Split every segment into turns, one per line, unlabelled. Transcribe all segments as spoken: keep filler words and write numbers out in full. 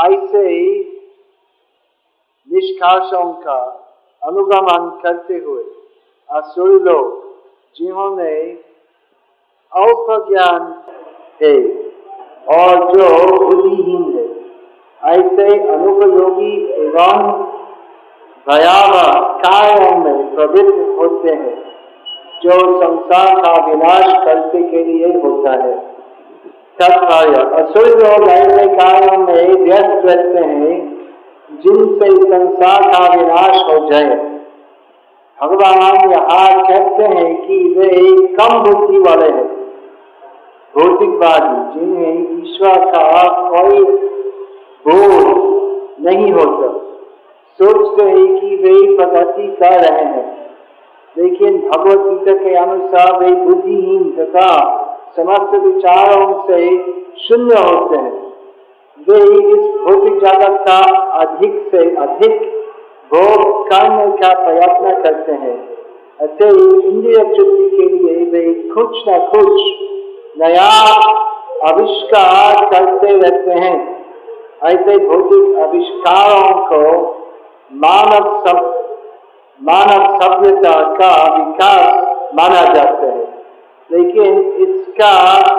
ऐसे निष्कासों का अनुगमन करते हुए असुर लोग जिन्होंने अल्प ज्ञान है और जो बुद्धिहीन है, ऐसे अनुपयोगी एवं भयावह कार्यों में प्रवृत्त होते हैं जो संसार का विनाश करने के लिए होता है। तत्कार्य असुर लोग ऐसे कार्यों में व्यस्त रहते हैं जिनसे संसार का विनाश हो जाए। भगवान यहाँ कहते हैं कि वे कम बुद्धि वाले हैं, भौतिकवादी, जिन्हें ईश्वर का कोई बोध नहीं होता, सोचते हैं कि वे प्रगति कर रहे हैं, लेकिन भगवत गीता के अनुसार वे बुद्धिहीन तथा समस्त विचारों से शून्य होते हैं। वे इस भौतिक जगत का अधिक से अधिक भोग करने का प्रयत्न करते हैं। अतः इंद्रिय तृप्ति के लिए वे कुछ न कुछ नया आविष्कार करते रहते हैं। ऐसे भौतिक आविष्कारों को मानव सब मानव सभ्यता का विकास माना जाता है, लेकिन इसका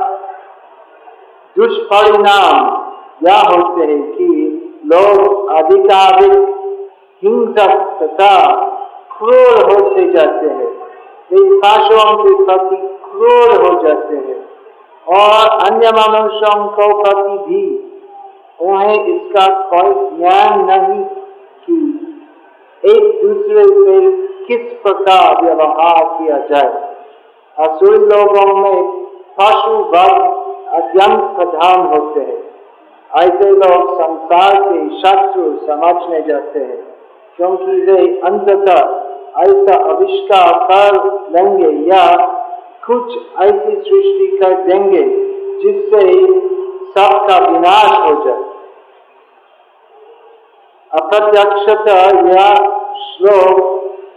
दुष्परिणाम यह होते हैं कि लोग अधिकाधिक हिंसक तथा क्रूर होते जाते हैं, वे पशुओं के प्रति क्रूर हो जाते हैं और अन्य मनुष्यों को प्रति भी उन्हें इसका कोई ज्ञान नहीं कि एक दूसरे से किस प्रकार व्यवहार किया जाए। असुर लोगों में पशु वर्ग अत्यंत प्रधान होते हैं। ऐसे लोग संसार के शत्रु समझने जाते हैं, क्योंकि वे अंततः ऐसा आविष्कार कर लेंगे या कुछ ऐसी सृष्टि कर देंगे जिससे सबका विनाश हो जाए। अप्रत्यक्षतः यह श्लोक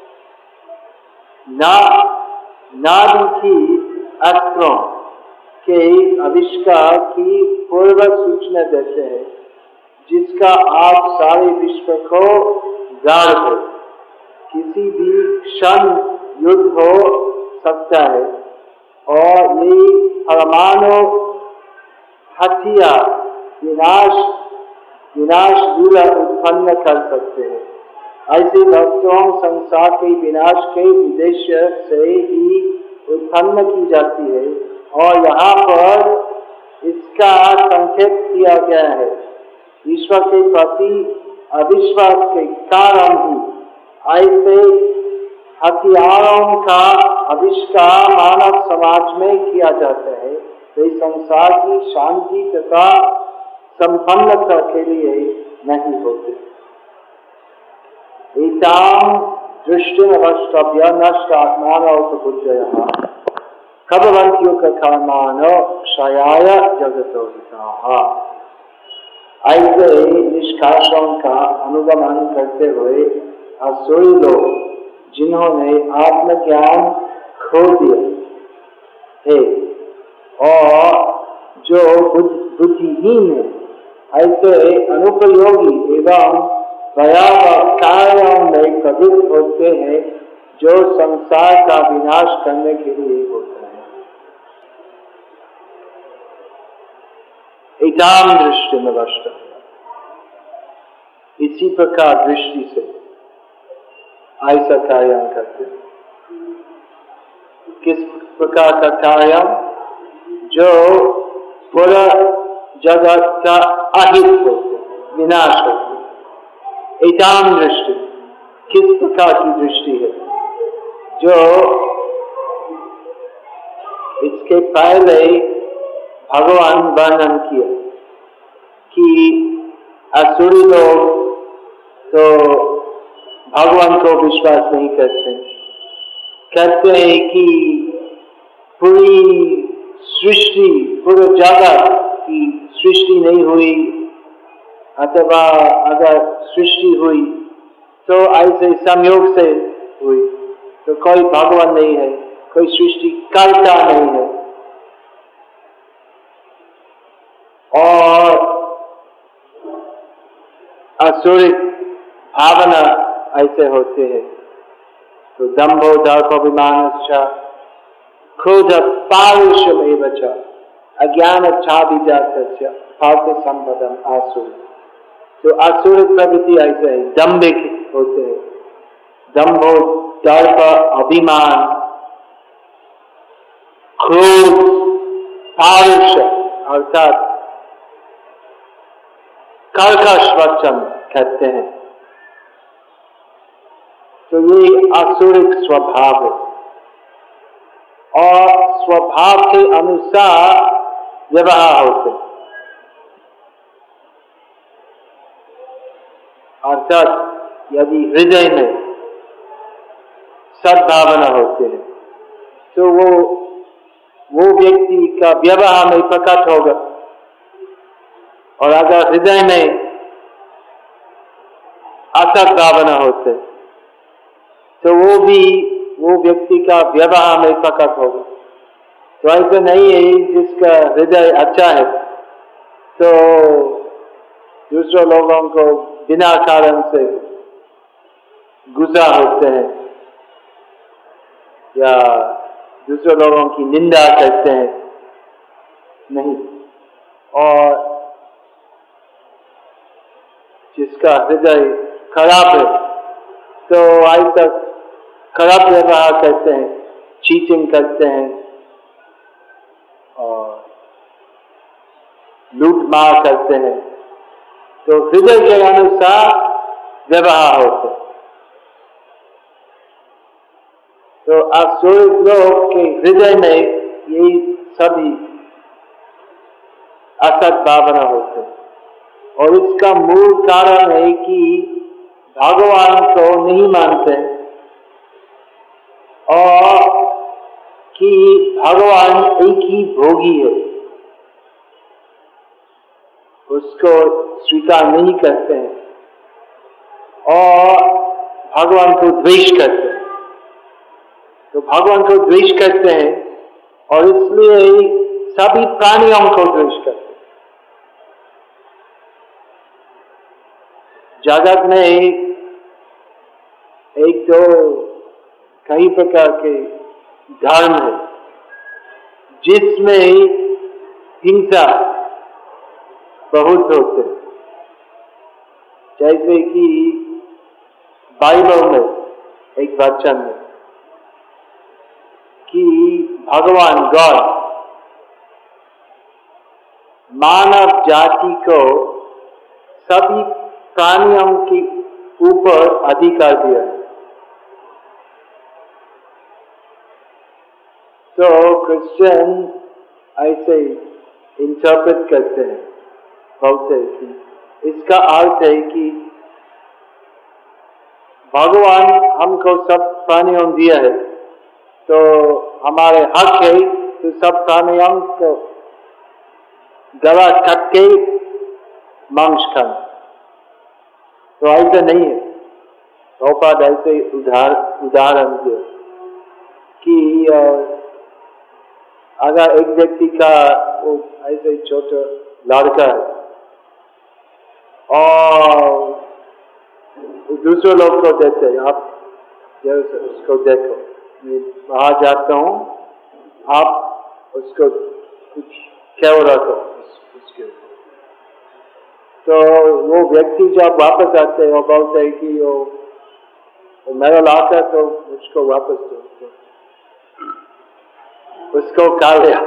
ना नादी की अस्त्रों के आविष्कार की पूर्व सूचना देते हैं, जिसका आज सारे विश्व को गाढ़ है। किसी भी क्षण युद्ध हो सकता है और ये परमाणु हथियार विनाश विनाश लीला उत्पन्न कर सकते हैं। ऐसी वस्तुओं संसार के विनाश के उद्देश्य से ही उत्पन्न की जाती है और यहाँ पर इसका संकेत किया गया है। ईश्वर के प्रति अविश्वास के कारण ही ऐसे हथियारों का आविष्कार मानव समाज में किया जाता है। वे संसार की शांति तथा संपन्नता के लिए नहीं होते। एतां दृष्टिं अवष्टभ्य नष्ट आत्मानो बुद्धयः खभवन्त्यो कर्माणो क्षयाय जगतो हिताः। ऐसे निष्कासों का अनुगमन करते हुए असुर लोग जिन्होंने आत्मज्ञान खो दिया है और जो बुद्धिहीन है, ऐसे अनुपयोगी एवं भयावह कार्यों में प्रवृत्त होते हैं जो संसार का विनाश करने के लिए होता है। एतां दृष्टिं अवष्ट, इसी प्रकार दृष्टि से ऐसा कार्य करते हैं। किस प्रकार का कार्य? जो पूरा जगत का अहित होते, विनाश होते। एतां दृष्टि किस प्रकार की दृष्टि है? जो इसके पहले भगवान वर्णन किया कि असुरी लोग तो भगवान को विश्वास नहीं करते, कहते हैं कि पूरी सृष्टि पूरे जगत की सृष्टि नहीं हुई, अथवा अगर सृष्टि हुई तो ऐसे संयोग से हुई, तो कोई भगवान नहीं है, कोई सृष्टि करता नहीं है। और असुरिक भावना ऐसे होते हैं। तो दंभो दर्पाभिमानश्च क्रोध पारुष्यम एव च अज्ञान छाभिजातस्य फाल्स संपदम आसुर। तो आसुरिक प्रवृत्ति ऐसे है, दंभिक होते हैं। दंभो दर्प अभिमान क्रोध पारुष्य अर्थात कर्कश वचन कहते हैं। तो ये आसुरिक स्वभाव है और स्वभाव के अनुसार व्यवहार होते हैं। अर्थात यदि हृदय में सद्भावना होते हैं तो वो वो व्यक्ति का व्यवहार में प्रकट होगा, और अगर हृदय में असद्भावना होते तो वो भी वो व्यक्ति का व्यवहार में प्रकट होगा। तो ऐसा नहीं है जिसका हृदय अच्छा है तो दूसरे लोगों को बिना कारण से गुस्सा होते हैं या दूसरे लोगों की निंदा करते हैं, नहीं। और जिसका हृदय खराब है तो ऐसा खराब व्यवहार करते हैं, चीटिंग करते हैं और लूट मार करते हैं। तो हृदय के अनुसार व्यवहार होते हैं। तो आसुरिक लोग के हृदय में यही सभी असत भावना होते हैं, और इसका मूल कारण है कि भगवान को नहीं मानते और कि भगवान एक ही भोगी है, उसको स्वीकार नहीं करते हैं और भगवान को द्वेष करते हैं। तो भगवान को द्वेष करते हैं और इसलिए सभी प्राणियों को द्वेष करते हैं। जगत में एक दो कई प्रकार के धर्म है जिसमें हिंसा बहुत होते हैं, जैसे कि बाइबल में एक वचन है कि भगवान गॉड मानव जाति को सभी प्राणियों के ऊपर अधिकार दिया है। तो क्रिश्चियन ऐसे इंटरप्रेट करते हैं, बोलते हैं कि इसका अर्थ है कि भगवान हमको सब प्राणियों दिया है तो हमारे हक है तो सब प्राणियों को गला कट के मांस खाना। तो ऐसा नहीं है। प्रभुपाद ऐसे उदाहरण उदाहरण दिया कि अगर एक व्यक्ति का वो ऐसे छोटा लड़का है और दूसरे लोग को देते हैं, आप जैसे उसको देखो, मैं बाहर जाता हूँ, आप उसको कुछ ख्याल रखो उसके ऊपर। तो वो व्यक्ति जब वापस आते हैं और बोलते हैं कि वो, वो मेरा लड़का तो उसको वापस दो, तो उसको खा लिया।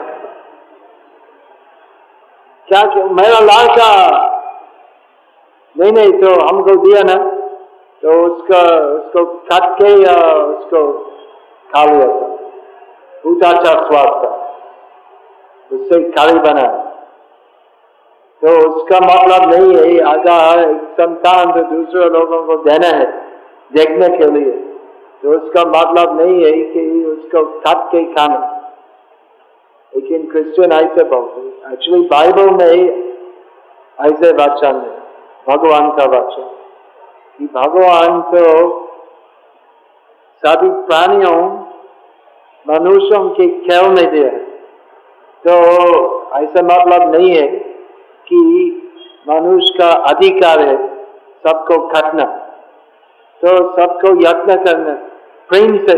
क्या क्या मेरा लड़का नहीं नहीं तो हमको दिया ना, तो उसका उसको काट के या उसको खा लिया था, बहुत अच्छा स्वाद था, उससे खाली बना। तो उसका मतलब नहीं है अगर संतान तो दूसरे लोगों को देना है देखने के लिए, तो उसका मतलब नहीं है कि उसको काट के खाना। लेकिन क्रिश्चियन ऐसे बोलते हैं, एक्चुअली बाइबल में ऐसे वचन है, भगवान का वचन, कि भगवान तो सभी प्राणियों मनुष्यों के ख्याल में दिया है। तो ऐसा मतलब नहीं है कि मनुष्य का अधिकार है सबको काटना, तो सबको यत्न करना, प्रेम से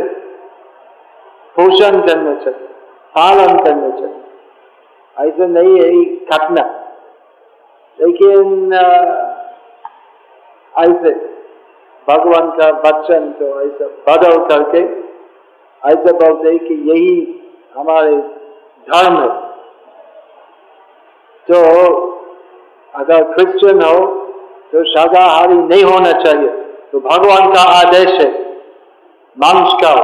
पोषण करना चाहिए, पालन करना चाहिए, ऐसा नहीं है काटना। लेकिन ऐसे भगवान का वचन तो ऐसा बदल करके ऐसा बोलते कि यही हमारे धर्म है। तो अगर क्रिश्चियन हो तो शाकाहारी नहीं होना चाहिए, तो भगवान का आदेश है मांस खाओ।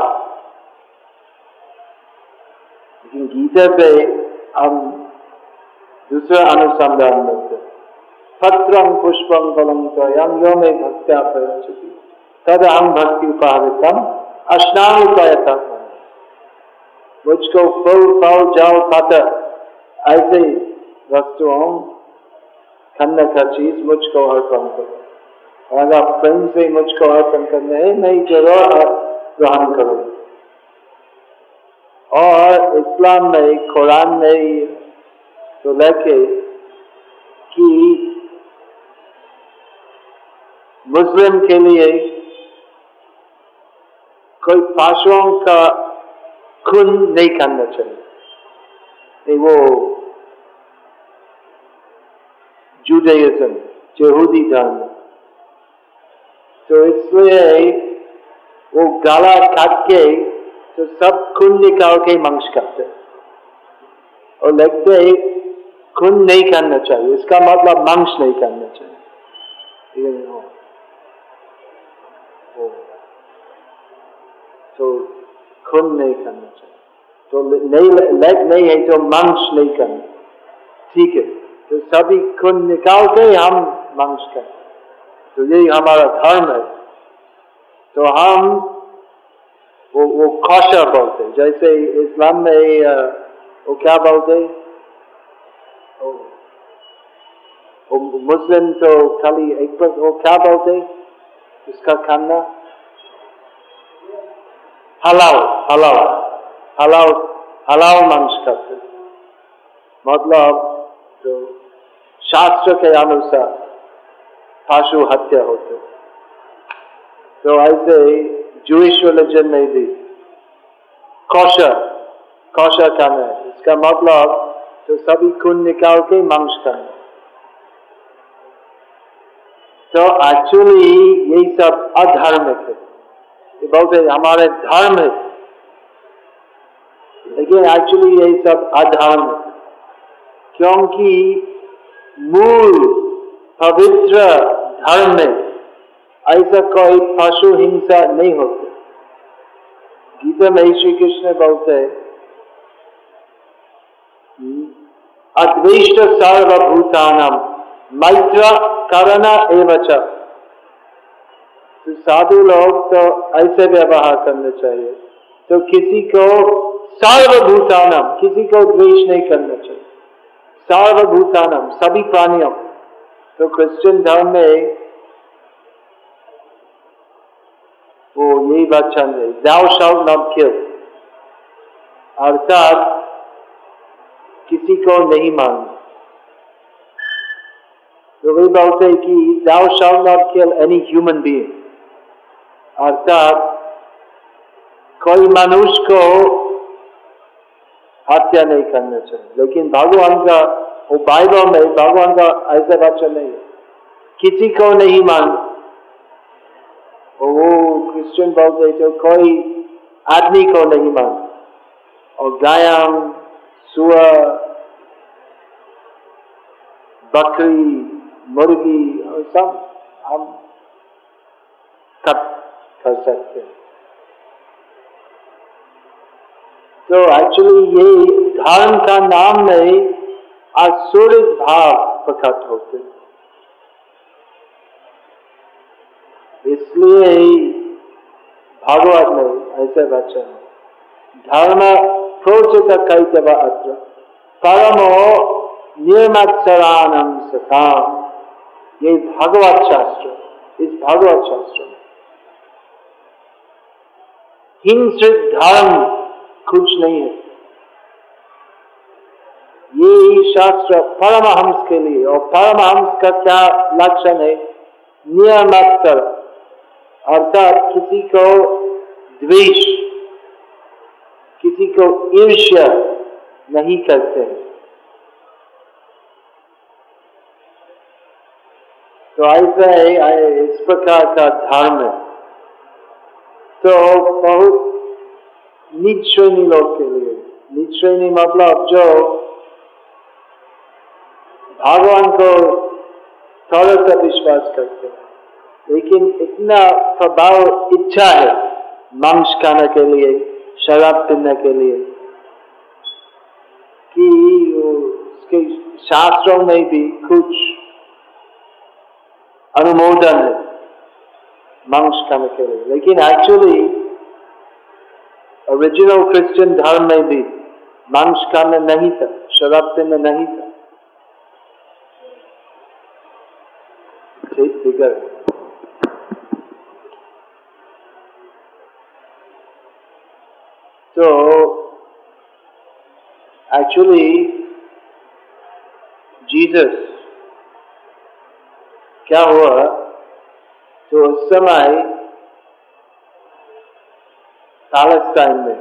लेकिन गीता पे हम दूसरा अनुसंधान मिलते, पत्रं पुष्पं फलं तोयं यो मे भक्त्या प्रयच्छति तदहं भक्ति उपहृतम् अश्नामि तयथा। मुझको फल फल जाओ पत्थर ऐसे वस्तुओं खाने का चीज मुझको अर्पण करो, अगर प्रेम से मुझको अर्पण करना है मैं जरूर ग्रहण करूँ। और इस्लाम में, कुरान में तो लेके कि मुस्लिम के लिए कोई पशुओं का खून नहीं खाना चाहिए। वो जुडाइज्म, यहूदी धर्म, तो इसलिए वो गला काट के तो सब खून निकाल के मांस खाते और लगते खून नहीं खाना चाहिए, इसका मतलब मांस नहीं खाना चाहिए। तो खून नहीं खाना चाहिए, तो नहीं लेग नहीं है तो मांस नहीं करना, ठीक है। तो सभी खून निकाल के हम मांस करें, तो यही हमारा धर्म है। तो हम वो वो कौशर बोलते, जैसे इस्लाम में वो क्या बोलते, वो मुस्लिम तो खाली एक बार वो क्या बोलते उसका खाना हलाल हलाल हलाल हलाल मांस खाते, मतलब जो शास्त्र के अनुसार पशु हत्या होते। तो ऐसे जूइश रिलीजन में भी कौशर कौशर खाना है, इसका मतलब तो सभी खून निकाल के मांस खाना। तो एक्चुअली यही सब अधार्मिक है, ये बोलते हमारे धर्म है, लेकिन एक्चुअली यही सब अधार्मिक है, क्योंकि मूल पवित्र धर्म में ऐसा कोई पशु हिंसा नहीं होती। गीता में श्री कृष्ण बोलते हैं अद्वेष्ट सर्वभूतानां मैत्र करुणा एवच। तो साधु लोग तो ऐसे व्यवहार करना चाहिए, तो किसी को सर्वभूतानां किसी को द्वेष नहीं करना चाहिए, सर्वभूतानां सभी प्राणियों। तो क्रिश्चियन धर्म में वो यही वचन है thou shalt not kill, अर्थात किसी को नहीं मारना। तो वे बोलते हैं कि thou shalt not kill any human being, अर्थात कोई मनुष्य को हत्या नहीं करना चाहिए। लेकिन भगवान का वो बाइबल में भगवान का ऐसा वचन नहीं है किसी को नहीं मारना। वो क्रिश्चियन बोलते तो कोई आदमी को नहीं मारना, और गाय, सुअर, बकरी, मुर्गी और सब हम कट कर सकते हैं। तो एक्चुअली ये धर्म का नाम में आसुरिक भाव प्रकट होते, इसलिए भागवत में ऐसे वचन धर्म प्रोचित कैतव अत्र परमो निर्मत्सरानम सताम। ये भागवत शास्त्र, इस भागवत शास्त्र में हिंसित धर्म कुछ नहीं है। ये शास्त्र परमहंस के लिए, और परमहंस का क्या लक्षण है, नियमत्सर अर्थात किसी को द्वेष, किसी को ईर्ष्या नहीं करते हैं। तो ऐसा है, इस प्रकार का धर्म है। तो बहुत नीच श्रेणी लोग के लिए, नीच श्रेणी मतलब जो भगवान को थोड़ा सा विश्वास करते हैं, लेकिन इतना प्रभाव इच्छा है मांस खाने के लिए, शराब पीने के लिए, कि उसके शास्त्रों में भी कुछ अनुमोदन है मांस खाने के लिए। लेकिन एक्चुअली ओरिजिनल क्रिश्चियन धर्म में भी मांस खाना नहीं था, शराब पीना नहीं था। ठीक फिगर। तो एक्चुअली जीसस क्या हुआ, तो उस समय पैलेस्टाइन में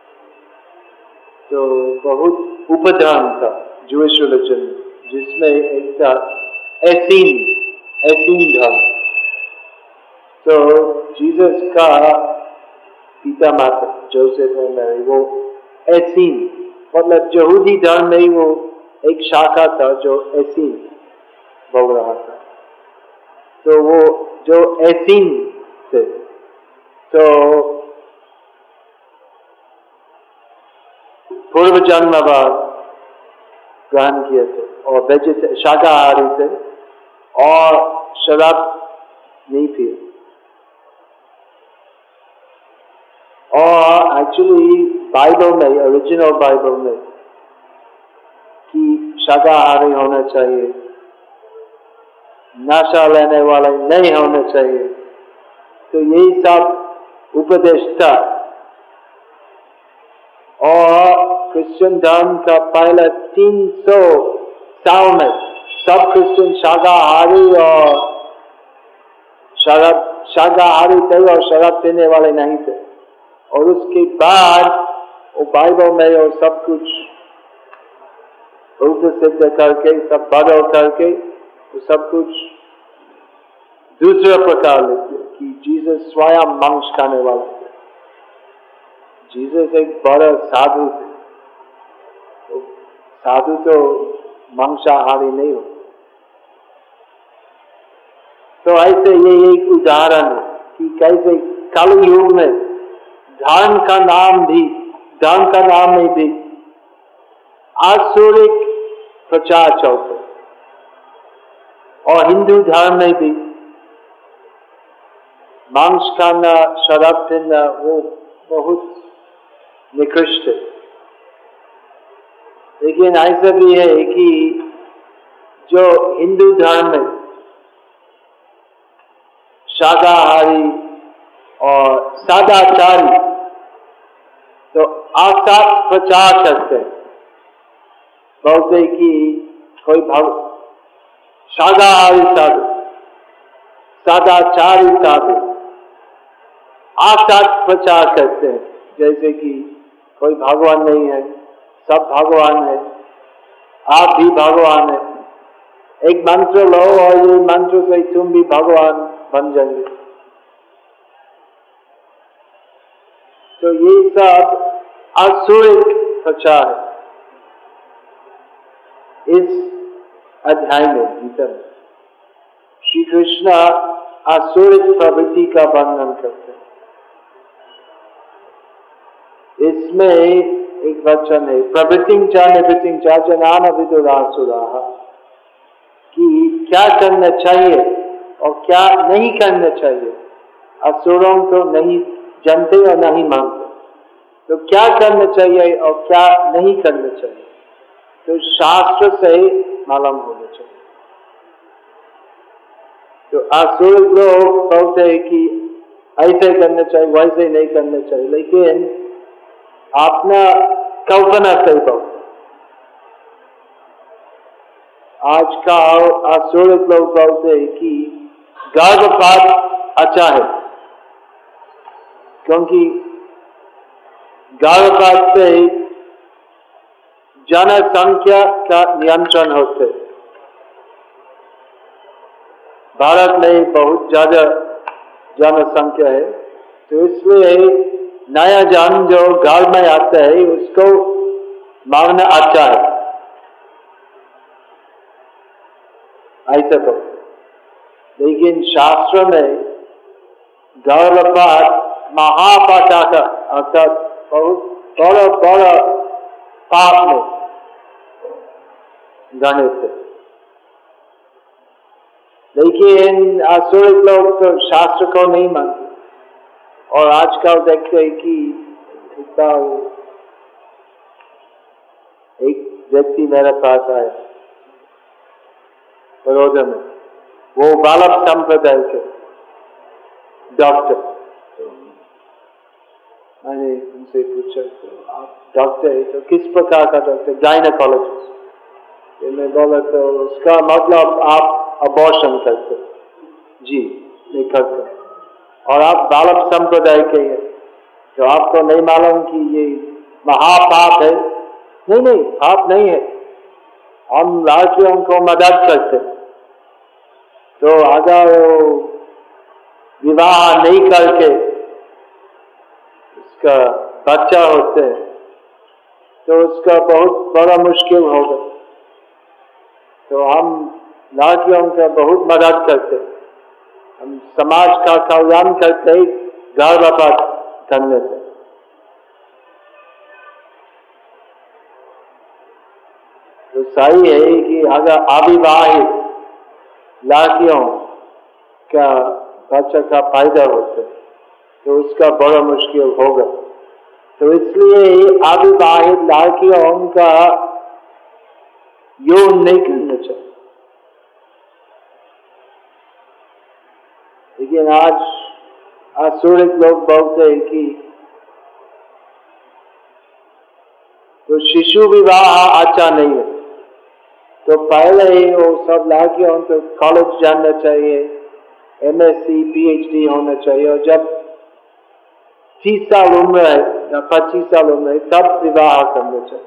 तो बहुत उपधर्म था जूइश रिलीजन, जिसमें एक था एसीन एसीन धर्म। तो जीसस का पिता माता जोसेफ और मैरी वो एसीन, मतलब यहूदी धर्म में वो एक शाखा था जो एसीन बोल रहा था। तो वो जो एसीन थे, तो पूर्व जन्मवाद ग्रहण किए थे और वेजिटे शाकाहारी थे और शराब नहीं पिए। और एक्चुअली बाइबल में, ओरिजिनल बाइबल में कि शाकाहारी होना चाहिए, नशा लेने वाले नहीं होने चाहिए। तो यही सब उपदेश था। और क्रिश्चियन धर्म का पहले तीन सौ साल में सब क्रिश्चियन शाकाहारी और शराब शाकाहारी थे और शराब पीने वाले नहीं थे। और उसके बाद वो बाइबल में और सब कुछ उल्टा सिद्ध करके, सब बदल करके, तो सब कुछ दूसरा प्रकार लिखते कि जीसस स्वयं मांस खाने वाले थे। जीसस एक बड़ा साधु थे। तो साधु तो मांसाहारी नहीं हो। तो ऐसे ये एक उदाहरण है कि कैसे कल युग में धर्म का नाम भी धर्म का नाम में भी आसुरिक प्रचार चलते, और हिंदू धर्म में भी मांस खाना, शराब पीना वो बहुत निकृष्ट है। लेकिन ऐसा भी है कि जो हिंदू धर्म में शाकाहारी और सदाचारी तो आसात प्रचार करते हैं, बोलते कि कोई भव शाकाहारी साधु, सदाचारी साधु आसात प्रचार करते हैं, जैसे कि कोई भगवान नहीं है, सब भगवान है, आप भी भगवान है, एक मंत्र लो और ये मंत्र से तुम भी भगवान बन जाएंगे। तो ये सब आसुरिक प्रचार है इस अध्याय में। गीता में श्री कृष्ण आसुरिक प्रवृत्ति का वर्णन करते हैं। इसमें एक वचन है, प्रवृत्तिं च निवृत्तिं च जनान विदुरासुराः, कि क्या करना चाहिए और क्या नहीं करना चाहिए। असुरों तो नहीं जानते और नहीं मानते, तो क्या करना चाहिए और क्या नहीं करना चाहिए, तो शास्त्र से मालूम होना चाहिए। तो असुर लोग बोलते हैं कि ऐसे करना चाहिए, वैसे नहीं करना चाहिए, लेकिन अपना कल्पना से बोलते। आज का असुर लोग बोलते हैं कि गर्भपात अच्छा है, क्योंकि गर्भपात से जनसंख्या का नियंत्रण होते। भारत में बहुत ज्यादा जनसंख्या है, तो इसलिए नया जन जो घर में आता है उसको मारना अच्छा है, ऐसा तो। लेकिन शास्त्र में गर्भपात महापातक अर्थात बहुत बड़ा बड़ा पाप में गणित है। लेकिन आसुरिक लोग तो शास्त्र को नहीं मानते, और आजकल देखते हैं कि एक व्यक्ति मेरे पास आया बड़ौदा में, वो बालक संप्रदाय के डॉक्टर। मैंने उनसे पूछा, तो आप डॉक्टर है तो किस प्रकार का डॉक्टर? गायनेकोलॉजिस्ट। मैं बोला तो उसका मतलब आप अबॉर्शन करते? जी नहीं करते। और आप बालक संप्रदाय के हैं, तो आपको नहीं मालूम कि ये महापाप है? नहीं नहीं, पाप नहीं है, हम लड़कियों को मदद करते। तो अगर विवाह नहीं करके उसका बच्चा होते हैं तो उसका बहुत बड़ा मुश्किल होगा। तो हम लड़कियों का बहुत मदद करते, हम समाज का कल्याण करते गर्भपात करने से। तो सही है कि अगर अविवाहित लड़कियों का बच्चा का पैदा होता है तो उसका बड़ा मुश्किल होगा। तो इसलिए अविवाहित लड़कियों का यौन नहीं करना चाहिए। लेकिन आज आसुरिक लोग बोलते हैं कि तो शिशु विवाह अच्छा नहीं है, तो पहले ही वो सब लड़कियों तो कॉलेज जाना चाहिए, एमएससी पीएचडी होना चाहिए, और जब तीस साल उम्र है या पच्चीस साल उम्र है तब विवाह करना चाहिए।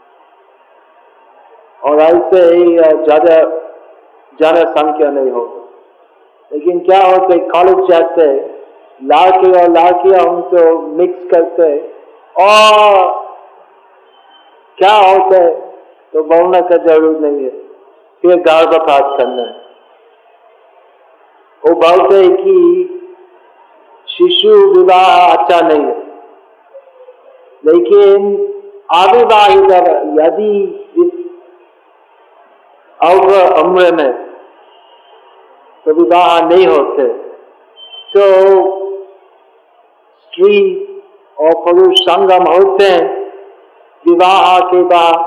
और ऐसे ही ज्यादा जनसंख्या नहीं होगी। लेकिन क्या होते, कॉलेज जाते लड़के और लड़कियां उनको मिक्स करते, और क्या होता है तो बोलने का जरूरत नहीं है, फिर गर्भपात करना है। वो बोलते हैं कि शिशु विवाह अच्छा नहीं है। लेकिन अविवाहित यदि अल्प उम्र में तो विवाह नहीं होते, तो स्त्री और पुरुष संगम होते हैं विवाह के बाद,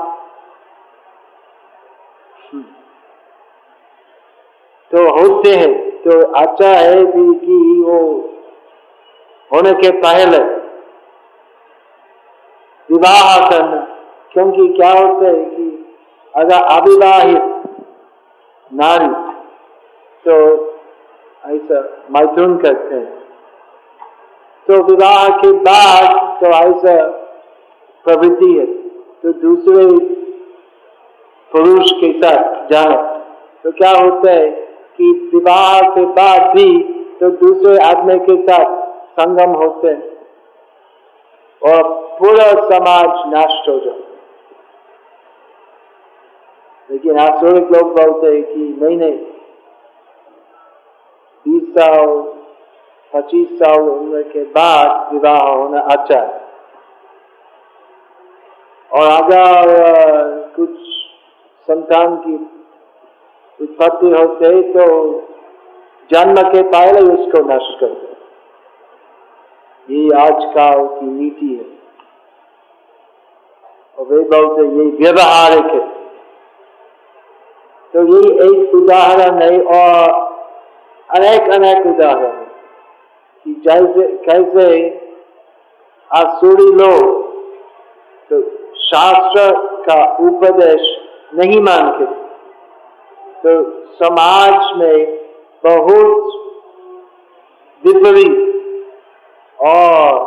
तो होते हैं। तो अच्छा है कि वो होने के पहले विवाह करना, क्योंकि क्या होता है कि अगर अविवाहित नारी तो ऐसा मैथुन करते हैं, तो विवाह के बाद तो ऐसा प्रवृत्ति है तो दूसरे पुरुष के साथ जाना। तो क्या होता है कि विवाह के बाद भी तो दूसरे आदमी के साथ संगम होते हैं और पूरा समाज नष्ट हो जाता। लेकिन आसुरिक लोग बोलते हैं कि नहीं नहीं, बीस साल पच्चीस साल उम्र के बाद विवाह होना अच्छा है। और अगर कुछ संतान की उत्पत्ति होते तो जन्म के पहले उसको नष्ट कर दे। ये आजकल की नीति है, और वे बोलते ये व्यवहारिक है। तो ये एक उदाहरण है, और अनेक अनेक उदाहरण कि जैसे कैसे आसुरी लोग तो शास्त्र का उपदेश नहीं मानते, तो समाज में बहुत विपरीत और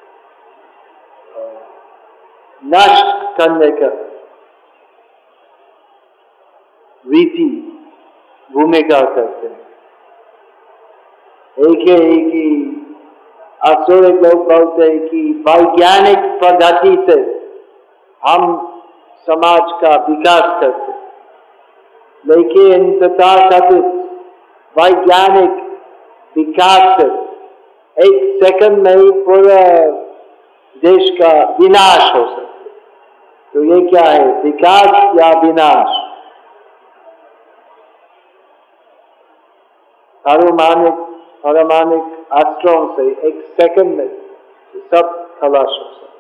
नष्ट करने का रीति भूमिका करते हैं। एक है कि आसुरिक लोग बोलते हैं कि वैज्ञानिक पद्धति से हम समाज का विकास करते, लेकिन तथाकथित वैज्ञानिक विकास से एक सेकंड में ही पूरा देश का विनाश हो सकता है। तो ये क्या है, विकास या विनाश? पारमाणिक पारमाणिक अस्त्रों से एक सेकंड में सब खलास हो सकता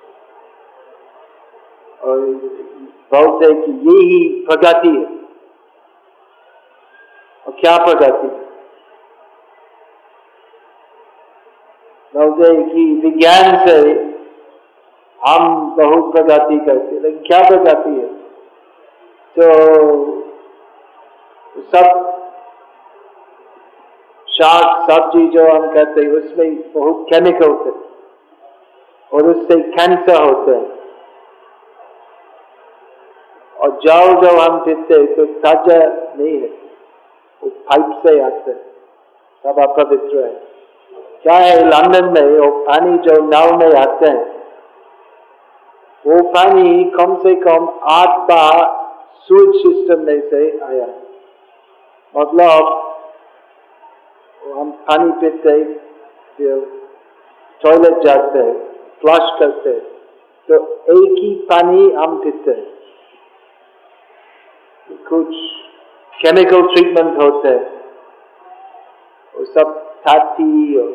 है। और बोलते हैं कि यही प्रगति है। और क्या प्रगति है? बोलते हैं कि विज्ञान से हम बहुत प्रगति करते हैं, लेकिन क्या प्रगति है? तो सब शाक सब्जी जो हम कहते हैं उसमें बहुत केमिकल है और उससे कैंसर होते हैं। और जाओ जो हम पीते तो ताजा नहीं है, वो पाइप से आते हैं, सब अपवित्र है। क्या है, लंदन में वो पानी जो नाव में आते हैं वो पानी कम से कम आठ बार सूज सिस्टम में से आया। मतलब हम पानी पीते फिर टॉयलेट जाते हैं, फ्लश करते हैं, तो एक ही पानी हम पीते हैं। कुछ केमिकल ट्रीटमेंट होते हैं, वो सब छाती और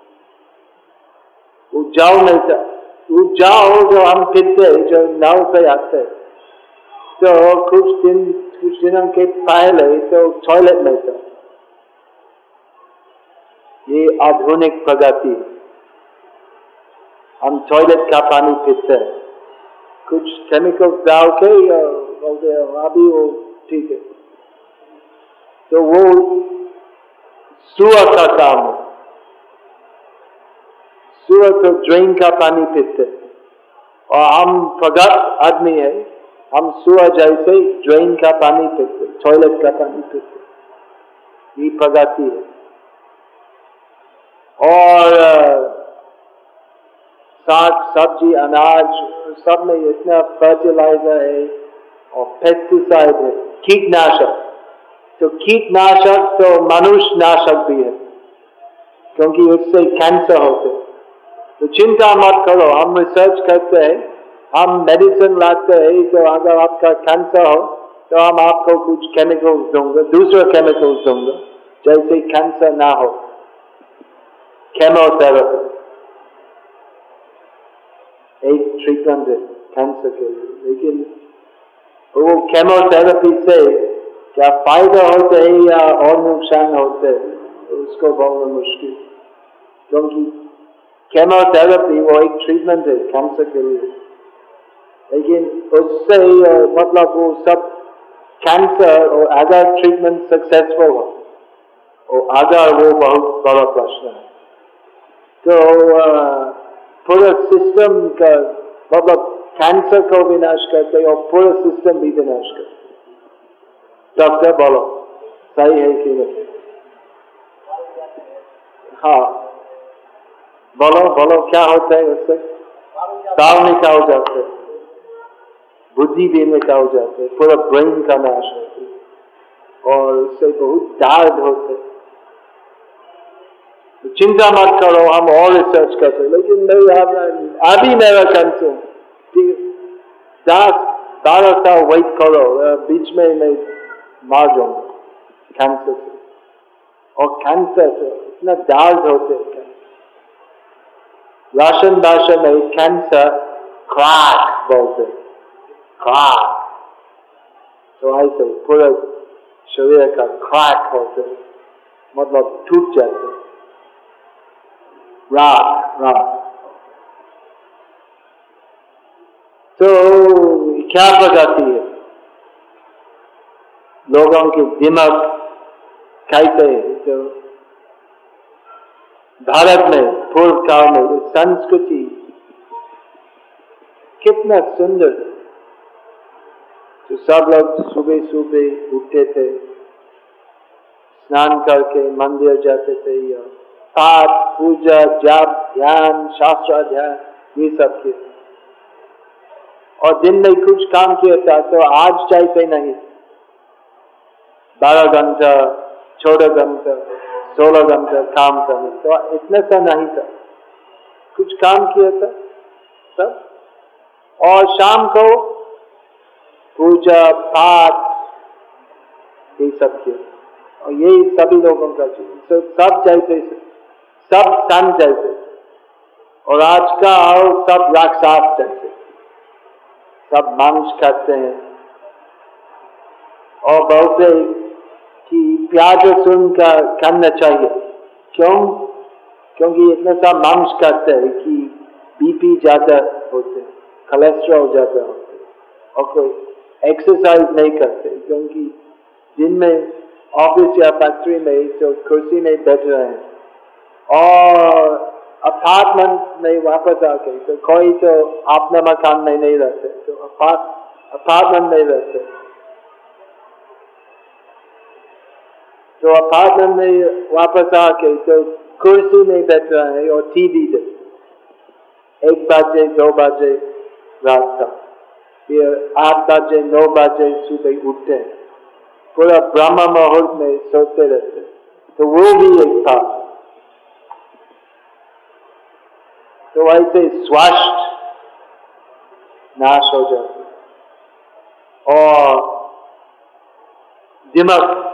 उपजाऊ मिलता, उपजाऊ जो हम पीते हैं जो नाव से आते हैं, तो कुछ दिन कुछ दिनों के पहले तो टॉयलेट मिलता। ये आधुनिक प्रगति, हम टॉयलेट का पानी पीते हैं, कुछ केमिकल डाल के बोलते अभी वो ठीक है। तो वो सुअर का काम है। सुअर तो ड्रेन का पानी पीते और हम प्रगत आदमी है, हम सुअर जैसे ड्रेन का पानी पीते, टॉयलेट का पानी पीते। ये प्रगति है। और साग सब्जी अनाज सब में इतना फर्टिलाइजर है और पेस्टिसाइड है, कीटनाशक। तो कीटनाशक तो मनुष्य नाशक भी है, क्योंकि उससे कैंसर होते। तो चिंता मत करो, हम रिसर्च करते हैं, हम मेडिसिन लाते हैं। तो अगर आपका कैंसर हो तो हम आपको कुछ केमिकल्स दूंगे, दूसरे केमिकल्स दूंगे जैसे कैंसर ना हो। केमोथेरेपी एक ट्रीटमेंट है कैंसर के लिए, लेकिन वो केमोथेरेपी से क्या फायदा होते हैं या और नुकसान होते हैं उसको बोलना मुश्किल, क्योंकि केमोथेरेपी वो एक ट्रीटमेंट है कैंसर के लिए, लेकिन उससे मतलब वो सब कैंसर और अगर ट्रीटमेंट सक्सेसफुल हो और अगर वो बहुत बड़ा प्रश्न है। तो पूरा सिस्टम का मतलब कैंसर को विनाश करते और पूरा सिस्टम भी विनाश करते। डॉक्टर बोलो सही है कि नहीं? हाँ बोलो बोलो क्या होता है उससे? ताव निकाल जाते, बुद्धि भी निकाल जाते, पूरा ब्रेन का नाश होता है और उससे बहुत दर्द होते। चिंता मत करो, हम और रिसर्च करते, लेकिन नहीं अभी मेरा कैंसर ठीक दस बारह साल वेट करो, बीच में मैं मार जाऊंगा कैंसर से। और कैंसर से इतना दर्द होते हैं। राशन भाषा में कैंसर क्रैक बोलते, क्रैक। तो ऐसे पूरा शरीर का क्रैक होते, मतलब टूट जाते। रात रात तो क्या प्रगति है? लोगों के दिमाग कैसे है? तो भारत में पूर्व काल में संस्कृति कितना सुंदर, तो सब लोग सुबह सुबह उठते थे, स्नान करके मंदिर जाते थे, या पाठ पूजा जाप ध्यान शास्त्र अध्ययन ये सब किए, और दिन में कुछ काम किया था। तो आज जैसे नहीं बारह घंटा चौदह घंटा सोलह घंटा काम करने, तो इतना सा नहीं था, कुछ काम किया था सब, और शाम को पूजा पाठ ये सब किया, और यही सभी लोगों का जीवन, तो सब जैसे सब संत जैसे, और आज का और सब राक्षस जैसे, सब मांस खाते हैं, और बोलते कि प्याज लहसुन का खाना चाहिए, क्यों? क्योंकि इतना सा मांस खाते हैं कि बीपी ज्यादा होते हैं, कोलेस्ट्रॉल ज्यादा होते हैं, और कोई एक्सरसाइज नहीं करते, क्योंकि दिन में ऑफिस या फैक्ट्री में तो कुर्सी में बैठ रहे हैं, और अपार्टमेंट में वापस आके तो कोई तो अपने मकान में नहीं रहते, तो अपार्टमेंट में रहते, तो अपार्टमेंट में वापस आके तो कुर्सी में बैठ रहे हैं और टीवी देख एक बजे दो बजे रात तक, फिर आठ बजे नौ बजे सुबह उठते हैं, पूरा ब्रह्म मुहूर्त में सोते रहते, तो वो भी एक था। तो ऐसे स्वास्थ्य नाश हो जाते, और दिमाग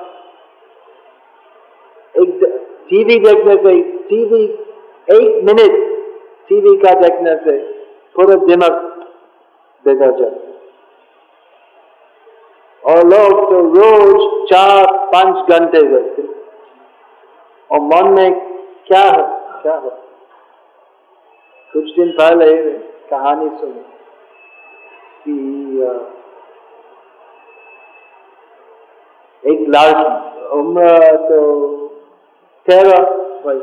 एक टीवी देखने से, टीवी एक मिनट टीवी का देखने से पूरा दिमाग बिगड़ जाता, और लोग तो रोज चार पांच घंटे देखते, और मन में क्या है क्या है। कुछ दिन पहले कहानी सुनी कि एक लड़की उम्र तो तेरह वर्ष,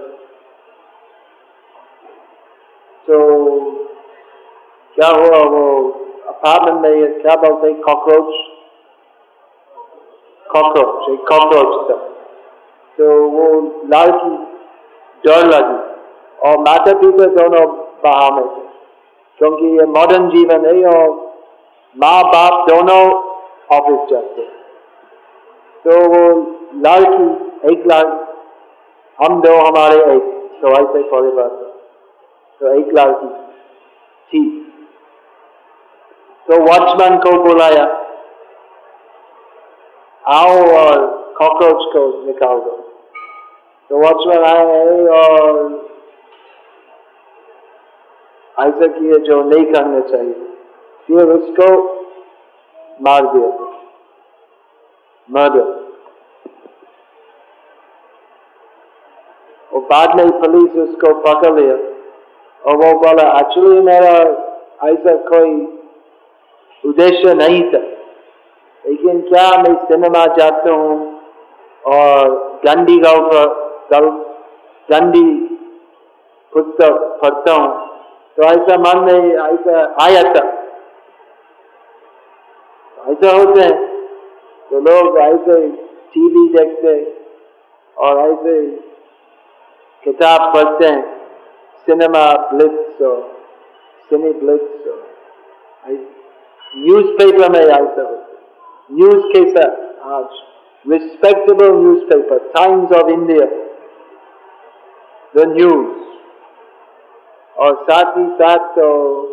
तो क्या हुआ, वो अपार्टमेंट में क्या बोलते कॉकरोच कॉकरोच एक कॉकरोच था, तो वो लड़की डर लगी, और माता पिता दोनों बाहर में थे, क्योंकि ये मॉडर्न जीवन है और माँ बाप दोनों ऑफिस जाते, तो वो लड़की एक लड़की, हम दो हमारे एक, तो ऐसे परिवार था, तो एक लड़की थी, तो वॉचमैन को बुलाया, आओ और कॉकरोच को निकाल दो, तो वॉचमैन आए और ऐसा किए जो नहीं करना चाहिए, फिर उसको मार दिया, मर्डर। और बाद में पुलिस उसको पकड़ लिया, और वो बोला एक्चुअली मेरा ऐसा कोई उद्देश्य नहीं था, लेकिन क्या मैं सिनेमा जाता हूँ और गंदी गौ गंदी पुस्तक पढ़ता हूँ, तो ऐसा मन में ऐसा आया था, ऐसा होते हैं, तो लोग ऐसे टीवी देखते और ऐसे किताब पढ़ते हैं, सिनेमा ब्लिट्स और सिनी ब्लिट्स और न्यूज़पेपर में ऐसा होता है। न्यूज़ कैसा आज respectable newspaper Times of India, the News, और साथ ही साथ तो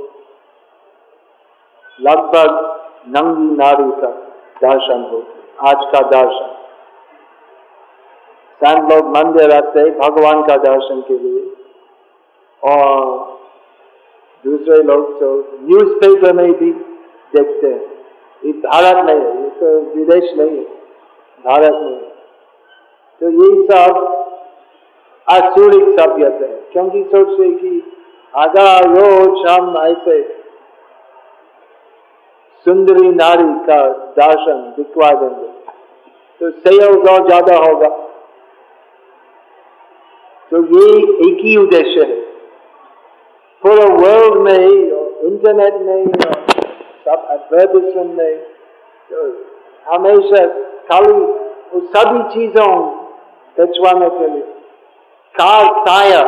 लगभग नंगी नारी का दर्शन होता, आज का दर्शन, संत लोग मंदिर आते हैं भगवान का दर्शन के लिए, और दूसरे लोग तो न्यूज़पेपर में भी देखते हैं। ये भारत में है, ये तो विदेश नहीं है, भारत में है। तो ये सब आसुरिक सभ्यता है, क्योंकि सोचते कि अगर रोज हम ऐसे सुंदरी नारी का दर्शन दिखवा देंगे तो सेल्स और ज्यादा होगा, तो ये एक ही उद्देश्य है। पूरे वर्ल्ड में, इंटरनेट में, सब एडवर्टाइजमेंट में, तो हमेशा खाली उस सभी चीजों बेचवाने के लिए कार टायर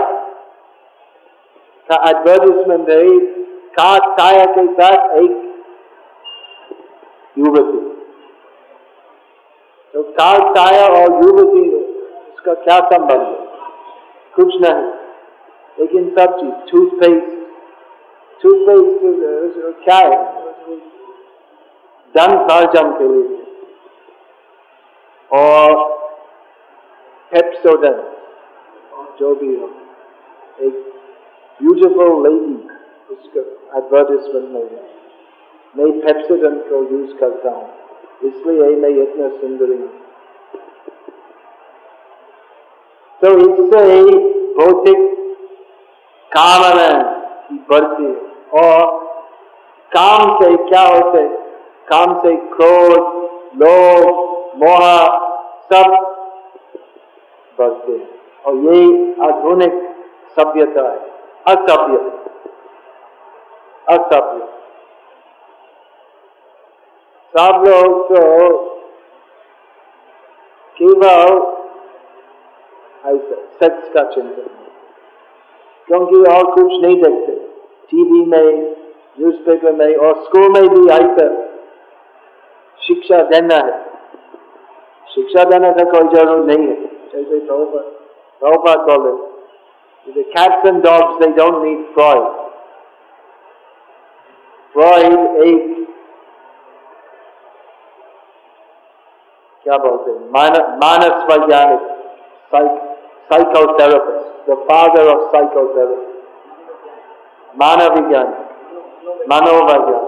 का एडवर्टाइजमेंट है। कार टायर के साथ एक युवती, तो कार टायर और युवती उसका क्या संबंध है? कुछ नहीं, लेकिन सब चीज टूथपेस्ट टूथपेस्ट क्या है? दंत मार्जन के लिए, और पेप्सोडेंट जो भी हो, एक ब्यूटीफुल लेडी उसका एडवर्टाइजमेंट में है, मैं पेप्सोडेंट को यूज करता हूँ इसलिए मैं इतना सुंदरी हूँ। तो इससे भौतिक कामना बढ़ती है, और काम से क्या होते? काम से क्रोध, लोभ, मोह सब बढ़ते हैं, और ये आधुनिक सभ्यता है, असभ्य असभ्य। सब लोग तो केवल ऐसा सेक्स का चिंतन, क्योंकि और कुछ नहीं देखते टीवी में, न्यूज़पेपर में, और स्कूल में भी ऐसा शिक्षा देना है। शिक्षा देने का कोई जरूरत नहीं है, जैसे Prabhupada बोले, the cats and dogs they don't need Freud. Freud एक क्या बोलते हैं, मानस वैज्ञानिक, psychotherapist, the father of psychotherapy, मानव विज्ञान, मनोवैज्ञान,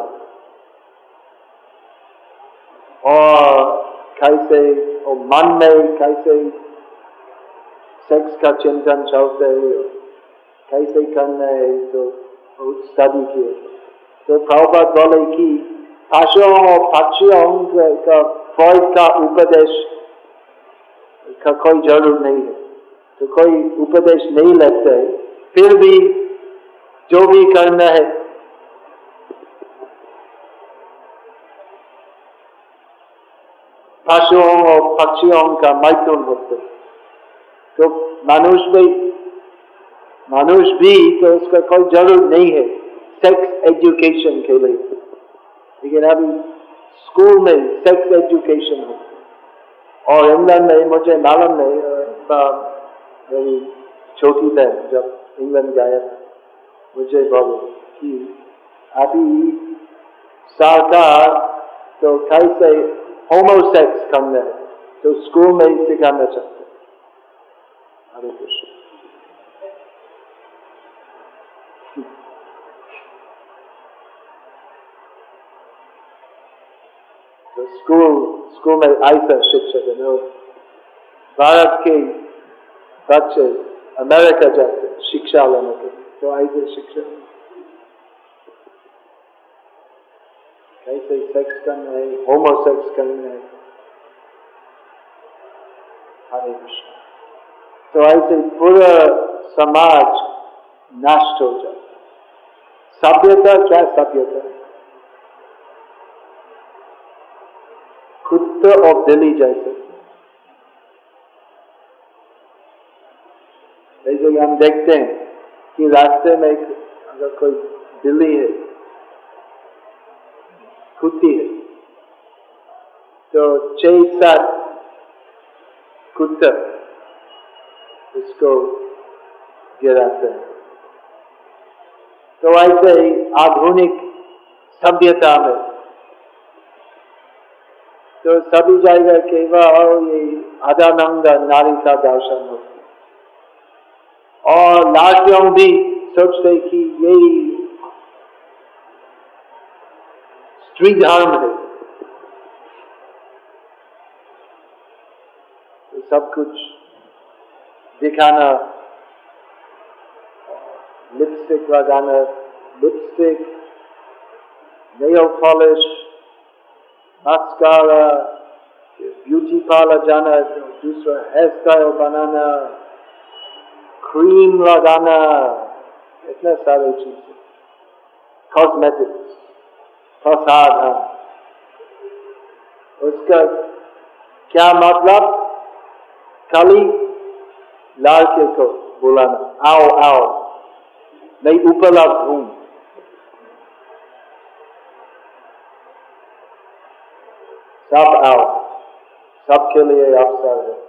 और कैसे और मन में कैसे सेक्स का चिंतन चलते है, कैसे करना है, तो बहुत स्टडी किए। तो प्रभुपाद बोले कि पशुओं और पक्षियों का फ्रॉइड का उपदेश का कोई जरूरत नहीं है, तो कोई उपदेश नहीं लेते, फिर भी जो भी करना है पशुओं और पक्षियों का मैथुन होते, तो मनुष्य भी मनुष्य भी तो उसका कोई जरूरत नहीं है सेक्स एजुकेशन के लिए, लेकिन अभी स्कूल में सेक्स एजुकेशन है। और इंग्लैंड में मुझे मालूम नहीं, मेरी छोटी बहन जब इंग्लैंड गया मुझे बोले कि अभी सरकार तो कैसे होमोसेक्स करना है तो स्कूल में ही सिखाना चाहते। हरे कृष्ण। तो स्कूल स्कूल में ऐसा शिक्षा देना। भारत के बच्चे अमेरिका जाते शिक्षा लेने के, तो ऐसे शिक्षा कैसे सेक्स करना है, होमोसेक्स करना है। हरे कृष्ण। तो ऐसे पूरा समाज नष्ट हो जाता। सभ्यता क्या सभ्यता? कुत्ते और बिल्ली जैसे। जैसे हम देखते हैं कि रास्ते में अगर कोई बिल्ली है, कुत्ती है, तो छह सात कुत्ते उसको गिराते हैं। तो ऐसे ही आधुनिक सभ्यता में तो सभी जगह केवल ये आदानंद नारी का दर्शन होता है, और लड़कियों भी सोचते कि यही स्त्री धर्म है, तो सब कुछ दिखाना, लिपस्टिक लगाना, lipstick, nail polish, mascara, beauty parlour जाना, दूसरा हेयर स्टाइल बनाना, क्रीम लगाना, इतने सारे चीजें, कॉस्मेटिक्स, प्रसाधन, उसका क्या मतलब? खाली लड़के को बुलाना, आओ आओ, मैं उपलब्ध हूं। सब आओ, सबके लिए अवसर है।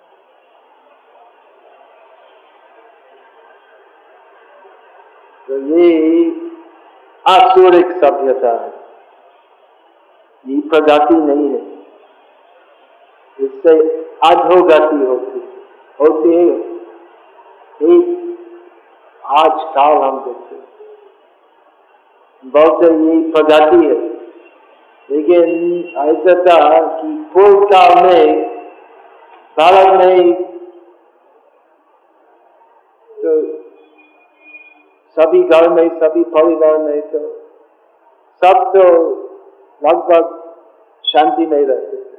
तो ये आसुरिक सभ्यता है, ये प्रगति नहीं है, इससे अधोगति होती होती है। एक आजकल हम देखते बहुत ये प्रगति है, लेकिन ऐसा था कि पूर्व काल में भारत में तो सभी घर में, सभी परिवार में तो सब तो लगभग शांति में रहते थे।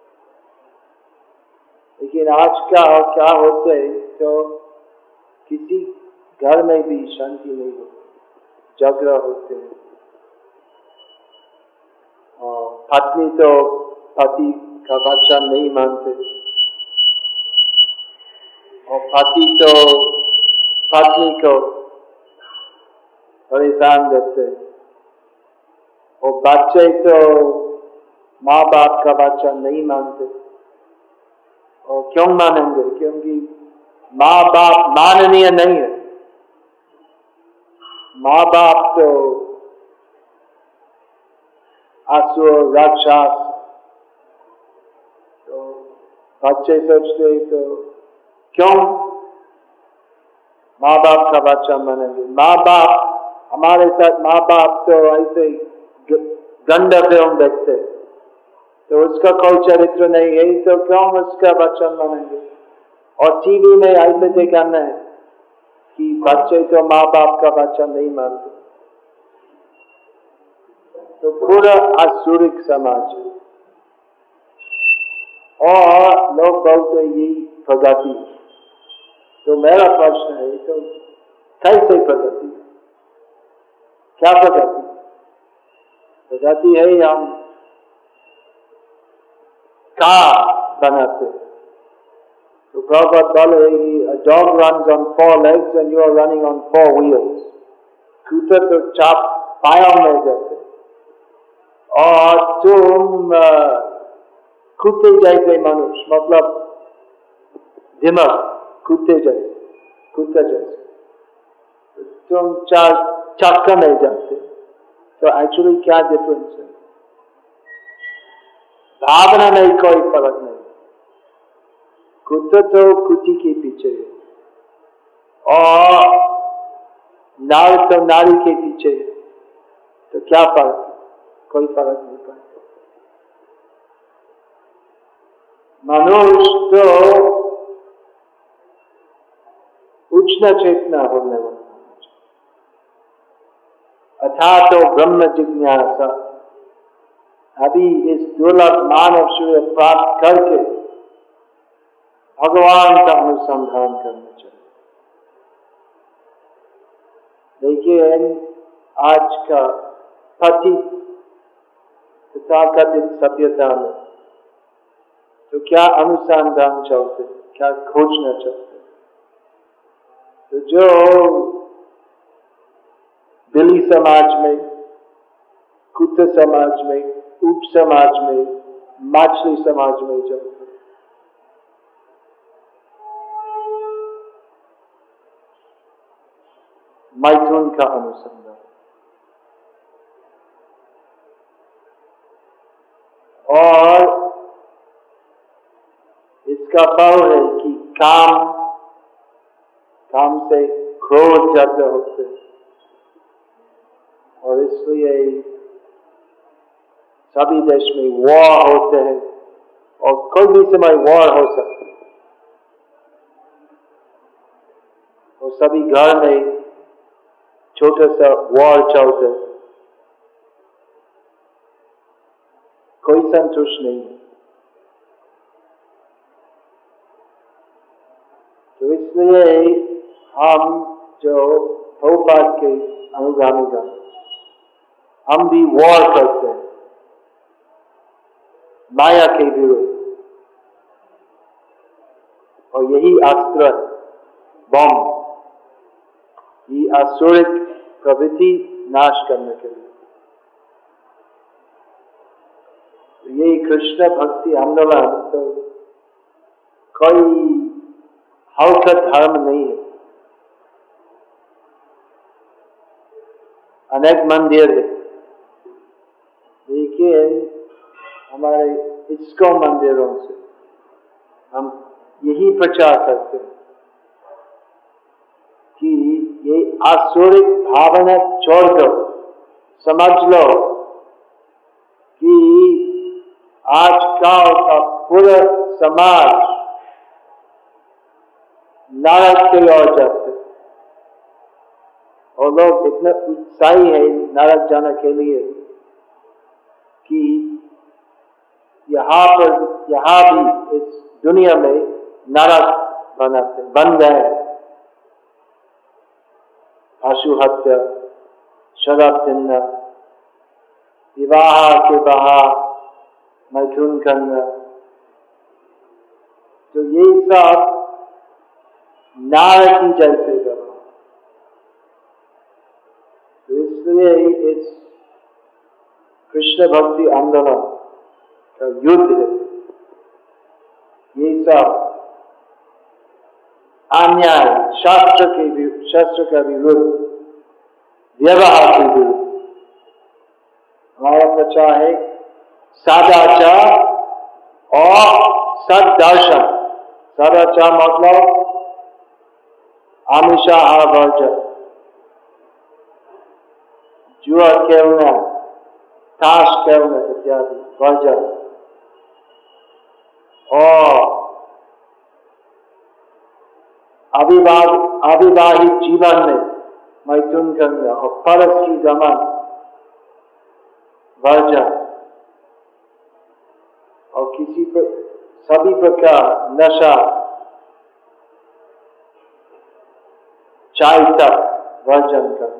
लेकिन आज का क्या होता है, तो किसी घर में भी शांति नहीं होती, झगड़ा होते हैं। और पत्नी तो पति का वचन नहीं मानते, और पति तो पत्नी को परेशान देते, और बच्चे तो माँ बाप का वचन नहीं मानते। और क्यों मानेंगे? क्योंकि माँ बाप माननीय नहीं है। माँ बाप तो असुर, राक्षस, तो बच्चे सोचते तो क्यों माँ बाप का वचन मानेंगे? माँ बाप हमारे साथ, माँ बाप तो ऐसे गंदा फिल्म देखते, तो उसका कोई चरित्र नहीं है, तो क्यों उसका वचन मानेंगे? और टीवी में ऐसे दिखाना है कि बच्चे तो माँ बाप का वचन नहीं मानते। तो पूरा आसुरिक समाज है, और लोग बोलते ये प्रगति। तो मेरा प्रश्न है, तो कैसे प्रगति? क्या प्रगति? प्रगति है हम कार बनाते। तो प्रभुपाद बोले, a dog runs on four legs and you are running on four wheels. कुत्ते तो चार पायों में जाते, और तुम कुत्ते जैसे मनुष्य, मतलब दिमाग कुत्ते जैसे, कुत्ते जैसे, तुम चार चक्का में जाते। तो एक्चुअली क्या डिफरेंस है? भावना में कोई फर्क नहीं। कुत्ता तो कुत्ती के पीछे है, और नारी तो नारी के पीछे है, तो क्या फर्क? कोई फर्क नहीं पड़ता। मनुष्य तो उच्च चेतना होने वाला, अथा तो ब्रह्म जिज्ञासा। अभी इस दुर्लभ मानव शरीर प्राप्त करके भगवान का अनुसंधान करना चाहिए। देखिए, आज का पतित तथाकथित सभ्यता में तो क्या अनुसंधान चलते, क्या खोजना चाहते? तो जो बिल्ली समाज में, कुत्ते समाज में, उप समाज में, मछली समाज में चलते, मैथुन का अनुसंधान। और इसका फल है कि काम काम से क्रोध जाते होते, और इसलिए सभी देश में वॉर होते हैं, और कोई भी समय वॉर हो सकता है, और सभी घर में छोटा सा वॉर चलते, कोई संतुष्ट नहीं है। तो इसलिए हम जो प्रभुपाद के अनुगामी गण, हम भी वॉर करते हैं माया के विरुद्ध, और यही अस्त्र है, बम, ये आसुरिक प्रवृत्ति नाश करने के लिए। यही कृष्ण भक्ति आंदोलन तो कोई हल्का धर्म नहीं है। अनेक मंदिर है, लेकिन हमारे इस्कॉन मंदिरों से हम यही प्रचार करते हैं कि ये आसुरिक भावना छोड़ दो, समझ लो कि आजकल का पूरा समाज नरक की ओर जाते, और लोग इतने उत्साही है नरक जाने के लिए कि यहाँ पर यहाँ भी इस दुनिया में नरक बनाते बन गए। पशु हत्या, शराब पीना, विवाह के बाहर मैथुन करना, तो ये सब नारकी जैसे करना। तो इसलिए इस कृष्ण भक्ति आंदोलन का युद्ध है, ये सब अन्याय, शास्त्र के शास्त्र का विरुद्ध, व्यवहार के विरुद्ध। हमारा प्रचार है सदाचार और सददर्शन। सदाचार मतलब आमिषा वर्जन, जुआ खेलना, ताश खेलना इत्यादि वर्जन, और अविवाहित जीवन में मैथुन करना और परस की गमन वर्जन, और किसी पर सभी प्रकार नशा, चाय तक वर्जन करना,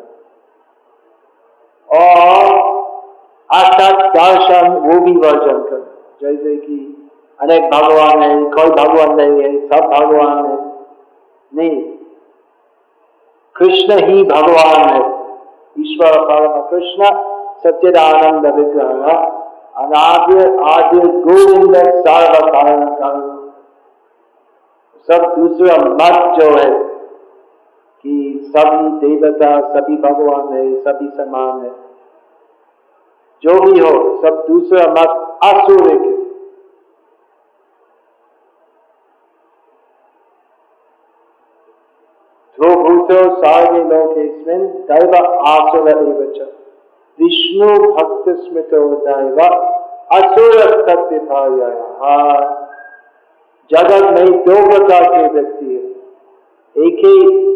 और असत दर्शन वो भी वर्जन करना। जैसे कि अनेक भगवान है, कोई भगवान नहीं है, सब भगवान है, नहीं, कृष्ण ही भगवान है। ईश्वर परम कृष्ण सच्चिदानंद विग्रह अनाद्य आद्य गोविंद सर्व कारण कारण। सब दूसरा मत जो है कि सभी देवता, सभी भगवान है, सभी समान है, जो भी हो, सब दूसरा मत असुरिक है। ध्रुवभूतो सर्वे लोकेस्मिन् दैव आसुर एव च विष्णु भक्त स्मृतो दैव असुर सत्विभार्यः। जगत में दो प्रकार के व्यक्ति है, एक ही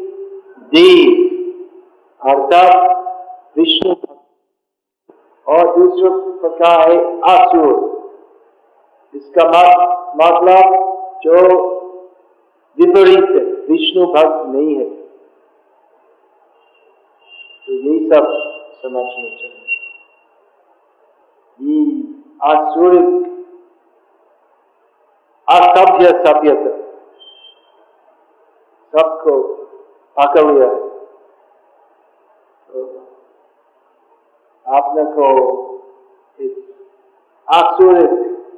देव अर्थात विष्णु भक्त, और दूसरा प्रकार है असुर। इसका मतलब जो विपरीत है, विष्णु भक्त नहीं है। तो यही सब समझना चाहिए। ये आसुरिक असभ्य सभ्यता सबको पकड़ लिया है। तो आपने को इस आसुरिक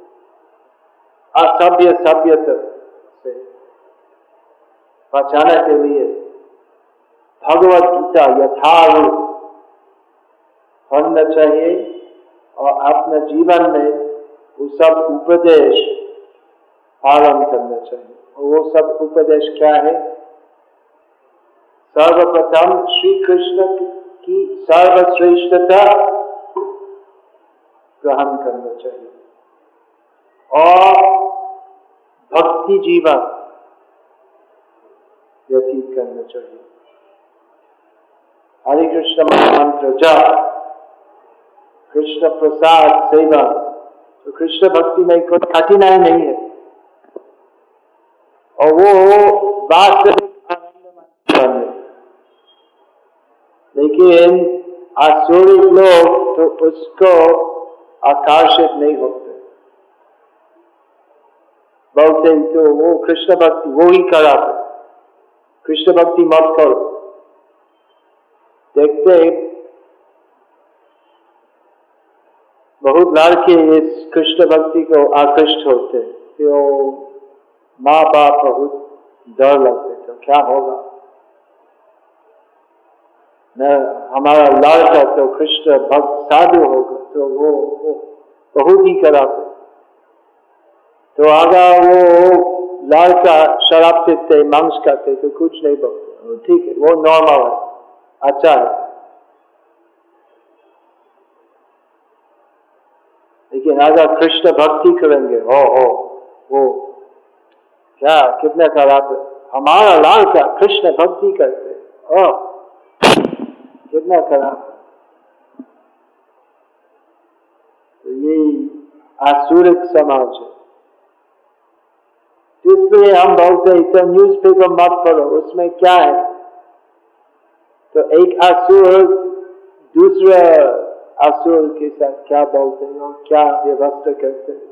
असभ्य सभ्यता से बचाने के लिए भगवत गीता यथारूप पढ़ना चाहिए, और अपने जीवन में वो सब उपदेश पालन करना चाहिए। और वो सब उपदेश क्या है? सर्वप्रथम श्री कृष्ण की सर्वश्रेष्ठता ग्रहण करना चाहिए, और भक्ति जीवन व्यतीत करना चाहिए। हरे कृष्ण मंत्र जाप, कृष्ण प्रसाद सेवा। तो कृष्ण भक्ति में कोई कठिनाई नहीं है, और वो वास्तविक आनंद लेकिन आसुरिक लोग तो उसको आकर्षित नहीं होते, बोलते तो वो कृष्ण भक्ति वो ही कराते, कृष्ण भक्ति मत करो। देखते बहुत लड़के इस कृष्ण भक्ति को आकृष्ट होते, तो माँ बाप बहुत डर लगते, तो क्या होगा न हमारा लड़का तो कृष्ण भक्त साधु होगा, तो वो, वो बहुत ही कराते। तो अगर वो लड़का शराब पीते मांस खाते तो कुछ नहीं बोलते, ठीक है वो नॉर्मल है, अच्छा है। लेकिन अगर कृष्ण भक्ति करेंगे, हो हो वो क्या कितना खराब है, हमारा लड़का कृष्ण भक्ति करते, ओ कितना खराब। तो ये आसुरिक समाज है, इसलिए हम बोलते हैं तो न्यूज़पेपर मत पढ़ो, उसमें क्या है। तो एक असुर दूसरा असुर के साथ क्या बोलते हैं और क्या व्यवस्था करते हैं।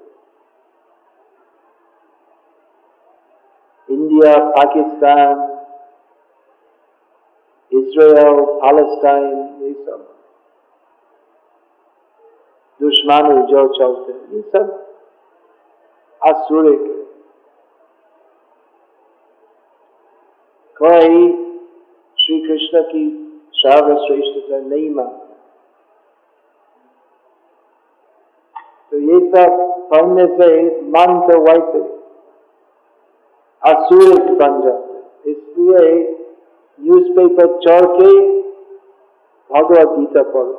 इंडिया, पाकिस्तान, इस्राएल, पैलेस्टाइन, ये सब दुश्मनी जो चलते हैं, ये सब आसुरिक। कोई श्री कृष्ण की सर्वश्रेष्ठता नहीं मानता, तो ये सब पढ़ने से मन तो वैसे आसुरिक बन जाते। इसलिए न्यूज़पेपर छोड़ के भगवद गीता पढ़ो,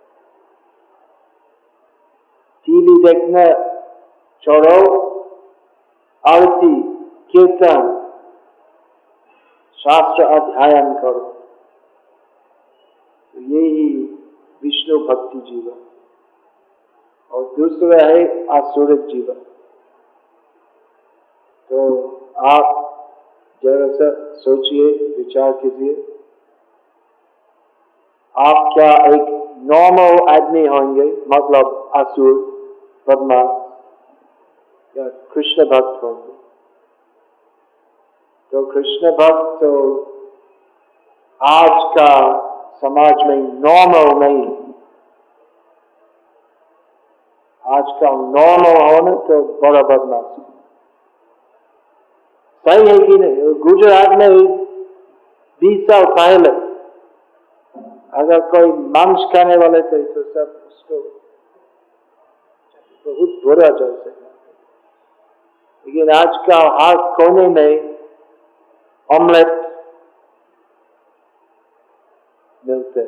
टीवी देखना छोड़ो, आरती कीर्तन शास्त्र अध्ययन करो, तो यही विष्णु भक्ति जीवन। और दूसरा है आसुरिक जीवन। तो आप जरा सा सोचिए, विचार कीजिए, आप क्या एक नॉर्मल आदमी होंगे, मतलब असुर बदमाश, या कृष्ण भक्त होंगे? तो कृष्ण भक्त तो आज का समाज में नॉर्मल नहीं, आज का नॉर्मल होना तो बड़ा बदमाश। सही है कि नहीं? गुजरात में बीस साल पहले अगर कोई मांस खाने वाले थे तो सब उसको बहुत बुरा जैसे, लेकिन आज का हर कोने में ऑमलेट मिलते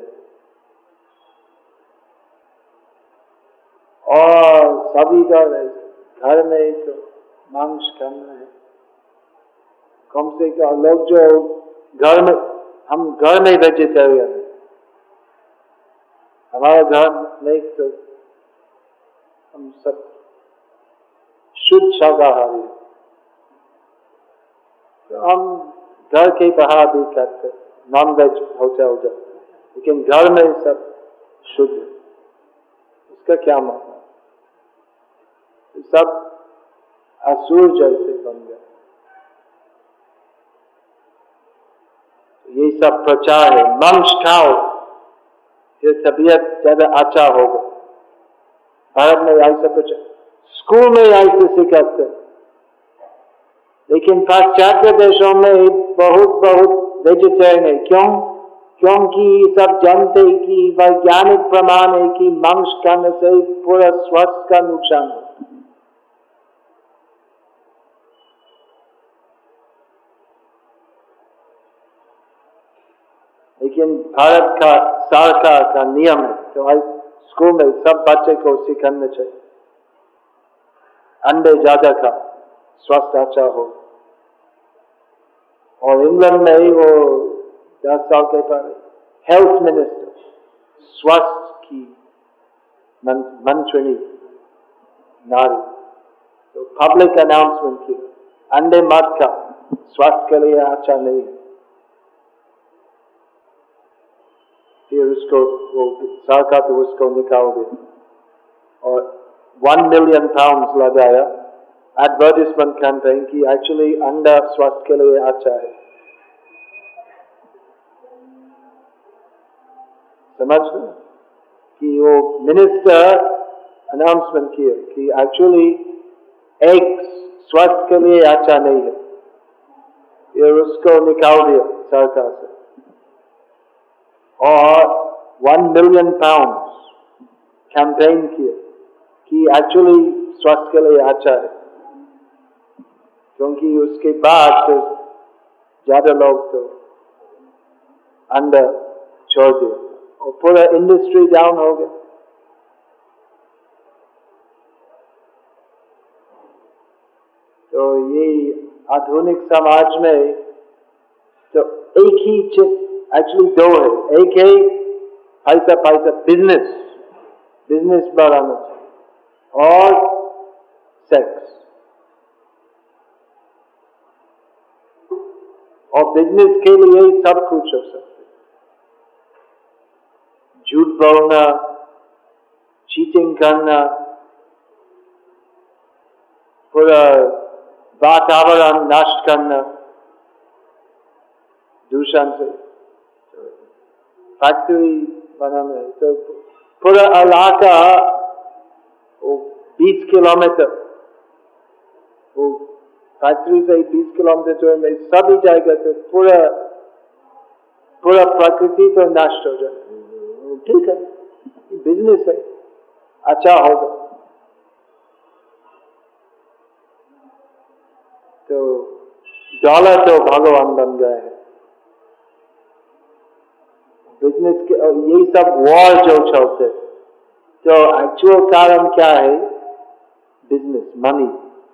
और सभी का घर में तो मांस खाना है। कम से कम लोग जो घर में, हम घर में वेजिटेरियन, हमारे घर में तो हम सब शुद्ध शाकाहारी, तो हम घर के बाहर भी खाते, नॉन वेज होता हो जाता, लेकिन घर में सब शुद्ध। इसका क्या मतलब? सब असुर जैसे बन गए। ये सब प्रचार है, मांस खाओ फिर तबीयत ज्यादा अच्छा होगा। भारत में ऐसा प्रचार, स्कूल में ऐसे सिखाते, लेकिन पाश्चात्य देशों में बहुत बहुत वेजिटेरियन है। क्यों? क्योंकि सब जानते हैं कि वैज्ञानिक प्रमाण है कि मांस खाने से पूरा स्वास्थ्य का नुकसान है। लेकिन भारत का सरकार का नियम है, तो स्कूल में सब बच्चे को सिखाना चाहिए अंडे ज्यादा खा, स्वास्थ्य अच्छा हो। और इंग्लैंड में ही वो दस साल के पहले हेल्थ मिनिस्टर, स्वास्थ्य की मंत्री नारी, तो पब्लिक अनाउंसमेंट की अंडे मत खा, स्वास्थ्य के लिए अच्छा नहीं। फिर उसको वो सरकार तो उसको निकाल दिया और वन मिलियन पाउंड लगाया एडवर्टाइजमेंट कैंपेन की एक्चुअली अंडा स्वास्थ्य के लिए अच्छा है। समझ लो कि वो मिनिस्टर अनाउंसमेंट किया कि एक्चुअली एग्स स्वास्थ्य के लिए अच्छा नहीं है, फिर उसको निकाल दिया सरकार से और वन मिलियन पाउंड कैंपेन किया कि एक्चुअली स्वास्थ्य के लिए अच्छा है, क्योंकि उसके बाद तो ज्यादा लोग तो अंडा छोड़ दिया और पूरा इंडस्ट्री डाउन हो गया। तो ये आधुनिक समाज में तो एक ही चीज एक्चुअली दो है, एक है पैसा पैसा बिजनेस बिजनेस बढ़ाना चाहिए और सेक्स। और बिजनेस के लिए सब कुछ हो सकता है, झूठ बोलना, चीटिंग करना, पूरा वातावरण नष्ट करना दूषण से, फैक्ट्री बनाना है तो पूरा इलाका वो बीस किलोमीटर वो फैक्ट्री से बीस किलोमीटर में सभी जाएगा तो पूरा पूरा प्रकृति तो नष्ट हो जाए। ठीक है, बिजनेस है, अच्छा होगा। तो डॉलर तो भगवान बन गए हैं बिजनेस के। यही सब वॉर जो चलते तो एक्चुअल कारण क्या है? Business, money.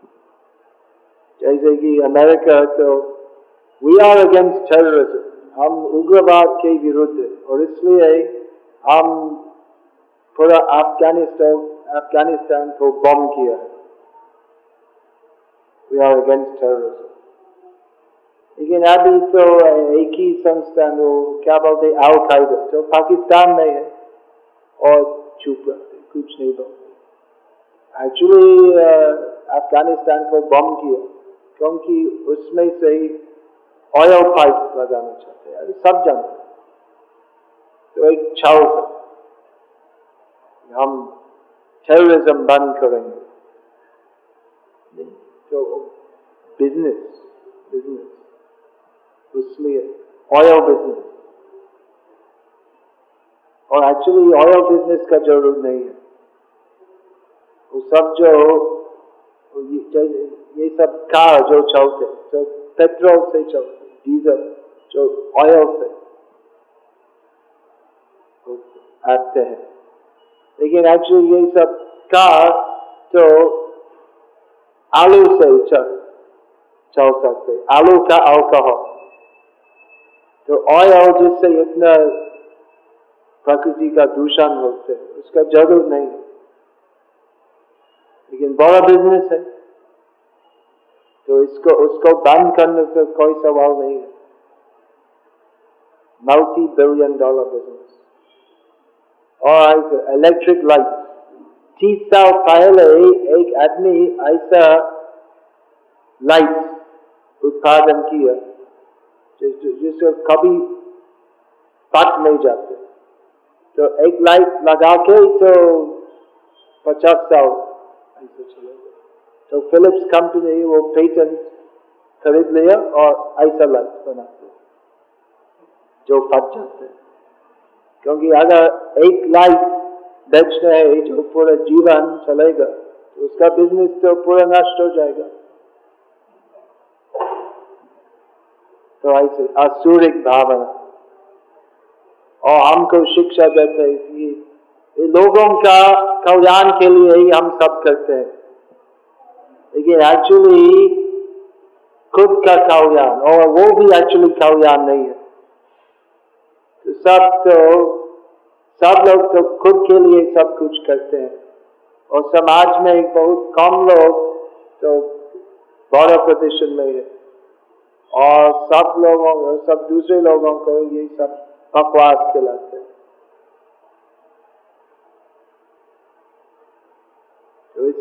जैसे कि अमेरिका तो वी आर अगेंस्ट टेररिज्म, हम उग्रवाद के विरुद्ध है और इसलिए हम पूरा अफगानिस्तान अफगानिस्तान को बम किया है। We are against terrorism. लेकिन अभी तो एक ही संस्थान वो क्या बोलते अल कायदा जो पाकिस्तान में है और चुप रहते, कुछ नहीं बोलते। एक्चुअली अफगानिस्तान को बम किया क्योंकि उसमें से ऑयल पाइप लगाना चाहते हैं, सब जानते हैं। तो एक छाव था, हम टेररिज्म बंद करेंगे। तो बिजनेस बिजनेस उसलिए ऑयल बिजनेस, और एक्चुअली ऑयल बिजनेस का जरूरत नहीं है। वो सब जो ये सब कार जो चलते जो पेट्रोल से चलते, डीजल जो ऑयल से आते हैं, लेकिन एक्चुअली ये सब कार तो आलू से चल चल सकते, आलू का अल्कोहल। तो ऑयल जिससे इतना प्रकृति का दूषण होते हैं उसका जरूरत नहीं है, लेकिन बड़ा बिजनेस है तो इसको उसको बंद करने से कोई सवाल नहीं है। Multi billion dollar business. और इलेक्ट्रिक लाइट, तीस साल पहले एक आदमी ऐसा लाइट उत्पादन किया जिससे कभी पट नहीं जाते। तो एक लाइट लगा के तो पचास साल ऐसे चलेगा। तो फिलिप्स कंपनी वो पेटेंट खरीद लिया और ऐसा लाइट बनाते जो फट जाते हैं, क्योंकि अगर एक लाइट बेचना है जो पूरा जीवन चलेगा तो उसका बिजनेस तो पूरा नष्ट हो जाएगा। तो ऐसे आसुरिक भावना, और हमको शिक्षा देते हैं कि लोगों का कल्याण के लिए ही हम सब करते हैं, लेकिन एक्चुअली खुद का कल्याण, और वो भी एक्चुअली कल्याण नहीं है। तो सब तो सब लोग तो खुद के लिए सब कुछ करते हैं, और समाज में बहुत कम लोग तो बड़ा पोजीशन में है, और सब लोगों सब दूसरे लोगों को ये सब बकवास खिलाते हैं।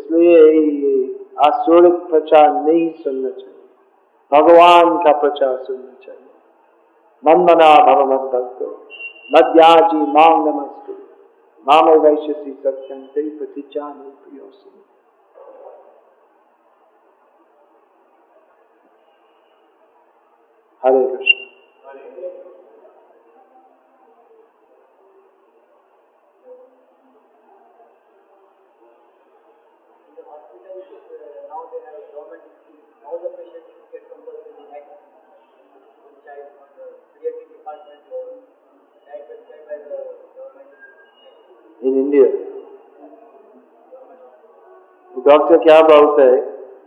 इसलिए ये आसुरिक प्रचार नहीं सुनना चाहिए, भगवान का प्रचार सुनना चाहिए। मन्मना भव मद्भक्तो मद्याजी मां नमस्ते माम वैश्यसी सत्यं ते प्रतिजाने प्रियोसि। Hare Krishna. In India, doctor क्या बोलते हैं?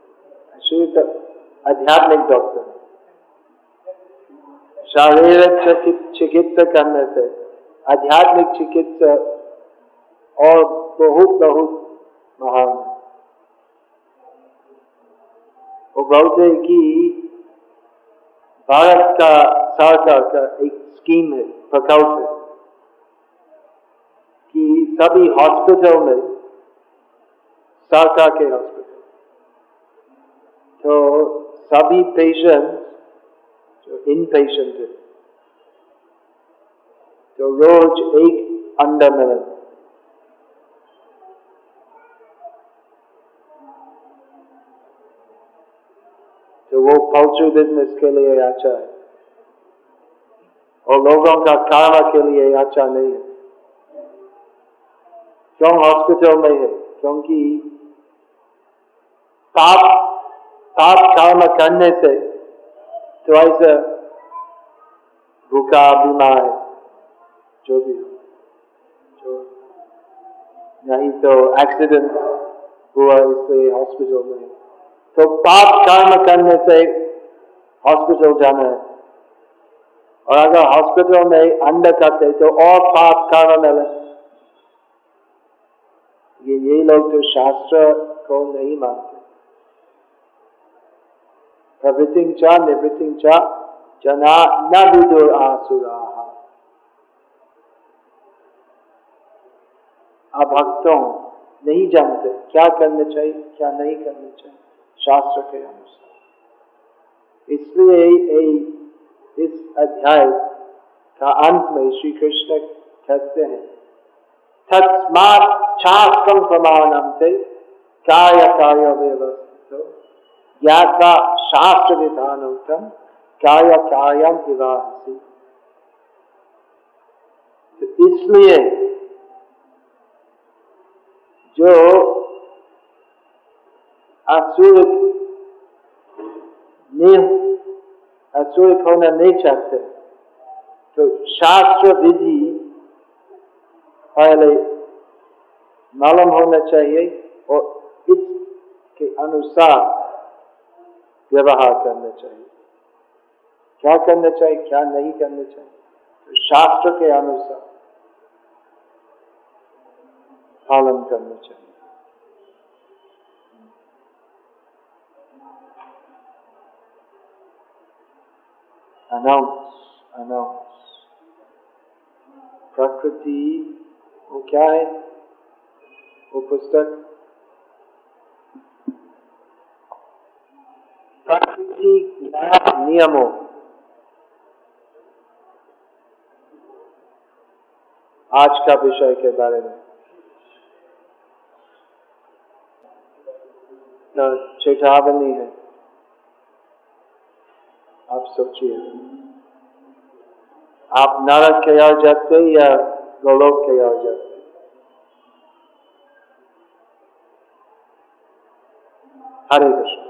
आध्यात्मिक डॉक्टर शारीरिक चिकित्सा करने से आध्यात्मिक चिकित्सा और बहुत बहुत महान है। वो बोलते हैं कि भारत का सरकार का एक स्कीम है, प्रकल्प है कि सभी हॉस्पिटल में, सरकार के हॉस्पिटल, तो सभी पेशेंट जो इन पेशेंट है तो रोज एक अंडा मिले, तो वो पोल्ट्री बिजनेस के लिए अच्छा है और लोगों का कर्म के लिए अच्छा नहीं है। क्यों हॉस्पिटल में है? क्योंकि पाप पाप कर्म करने से तो ऐसा भूखा बीमार जो भी जो नहीं तो एक्सीडेंट हुआ इसलिए हॉस्पिटल में, तो पाप कर्म करने से हॉस्पिटल जाना है। और अगर हॉस्पिटल में अंडा खाते तो और पाप कर्म मिले। ये ये लोग तो शास्त्र को नहीं मानते। प्रवृत्तिं च निवृत्तिं च जना न विदुर आसुराः। अभक्तों नहीं जानते क्या करना चाहिए क्या नहीं करना चाहिए शास्त्र के अनुसार। इसलिए इस अध्याय का अंत में श्री कृष्ण कहते हैं तस्मात् शास्त्रं प्रमाणं ते कार्य कार्य व्यवस्थितो ज्ञात्वा शास्त्र विधानोक्तं कार्य कार्यं विवाहसि। तो इसलिए जो असुरिक असुरिक होना नहीं चाहते तो शास्त्र विधि पहले मालूम होना चाहिए और इसके अनुसार व्यवहार करना चाहिए। क्या करना चाहिए क्या नहीं करना चाहिए तो शास्त्र के अनुसार पालन करना चाहिए। अनाउंस अनाउंस प्रकृति वो क्या है? वो पुस्तक प्रकृति नियमों आज का विषय के बारे में चेतावनी है। आप सोचिए आप नरक के ओर जाते या गोलोक के ओर जाते? हरे कृष्ण।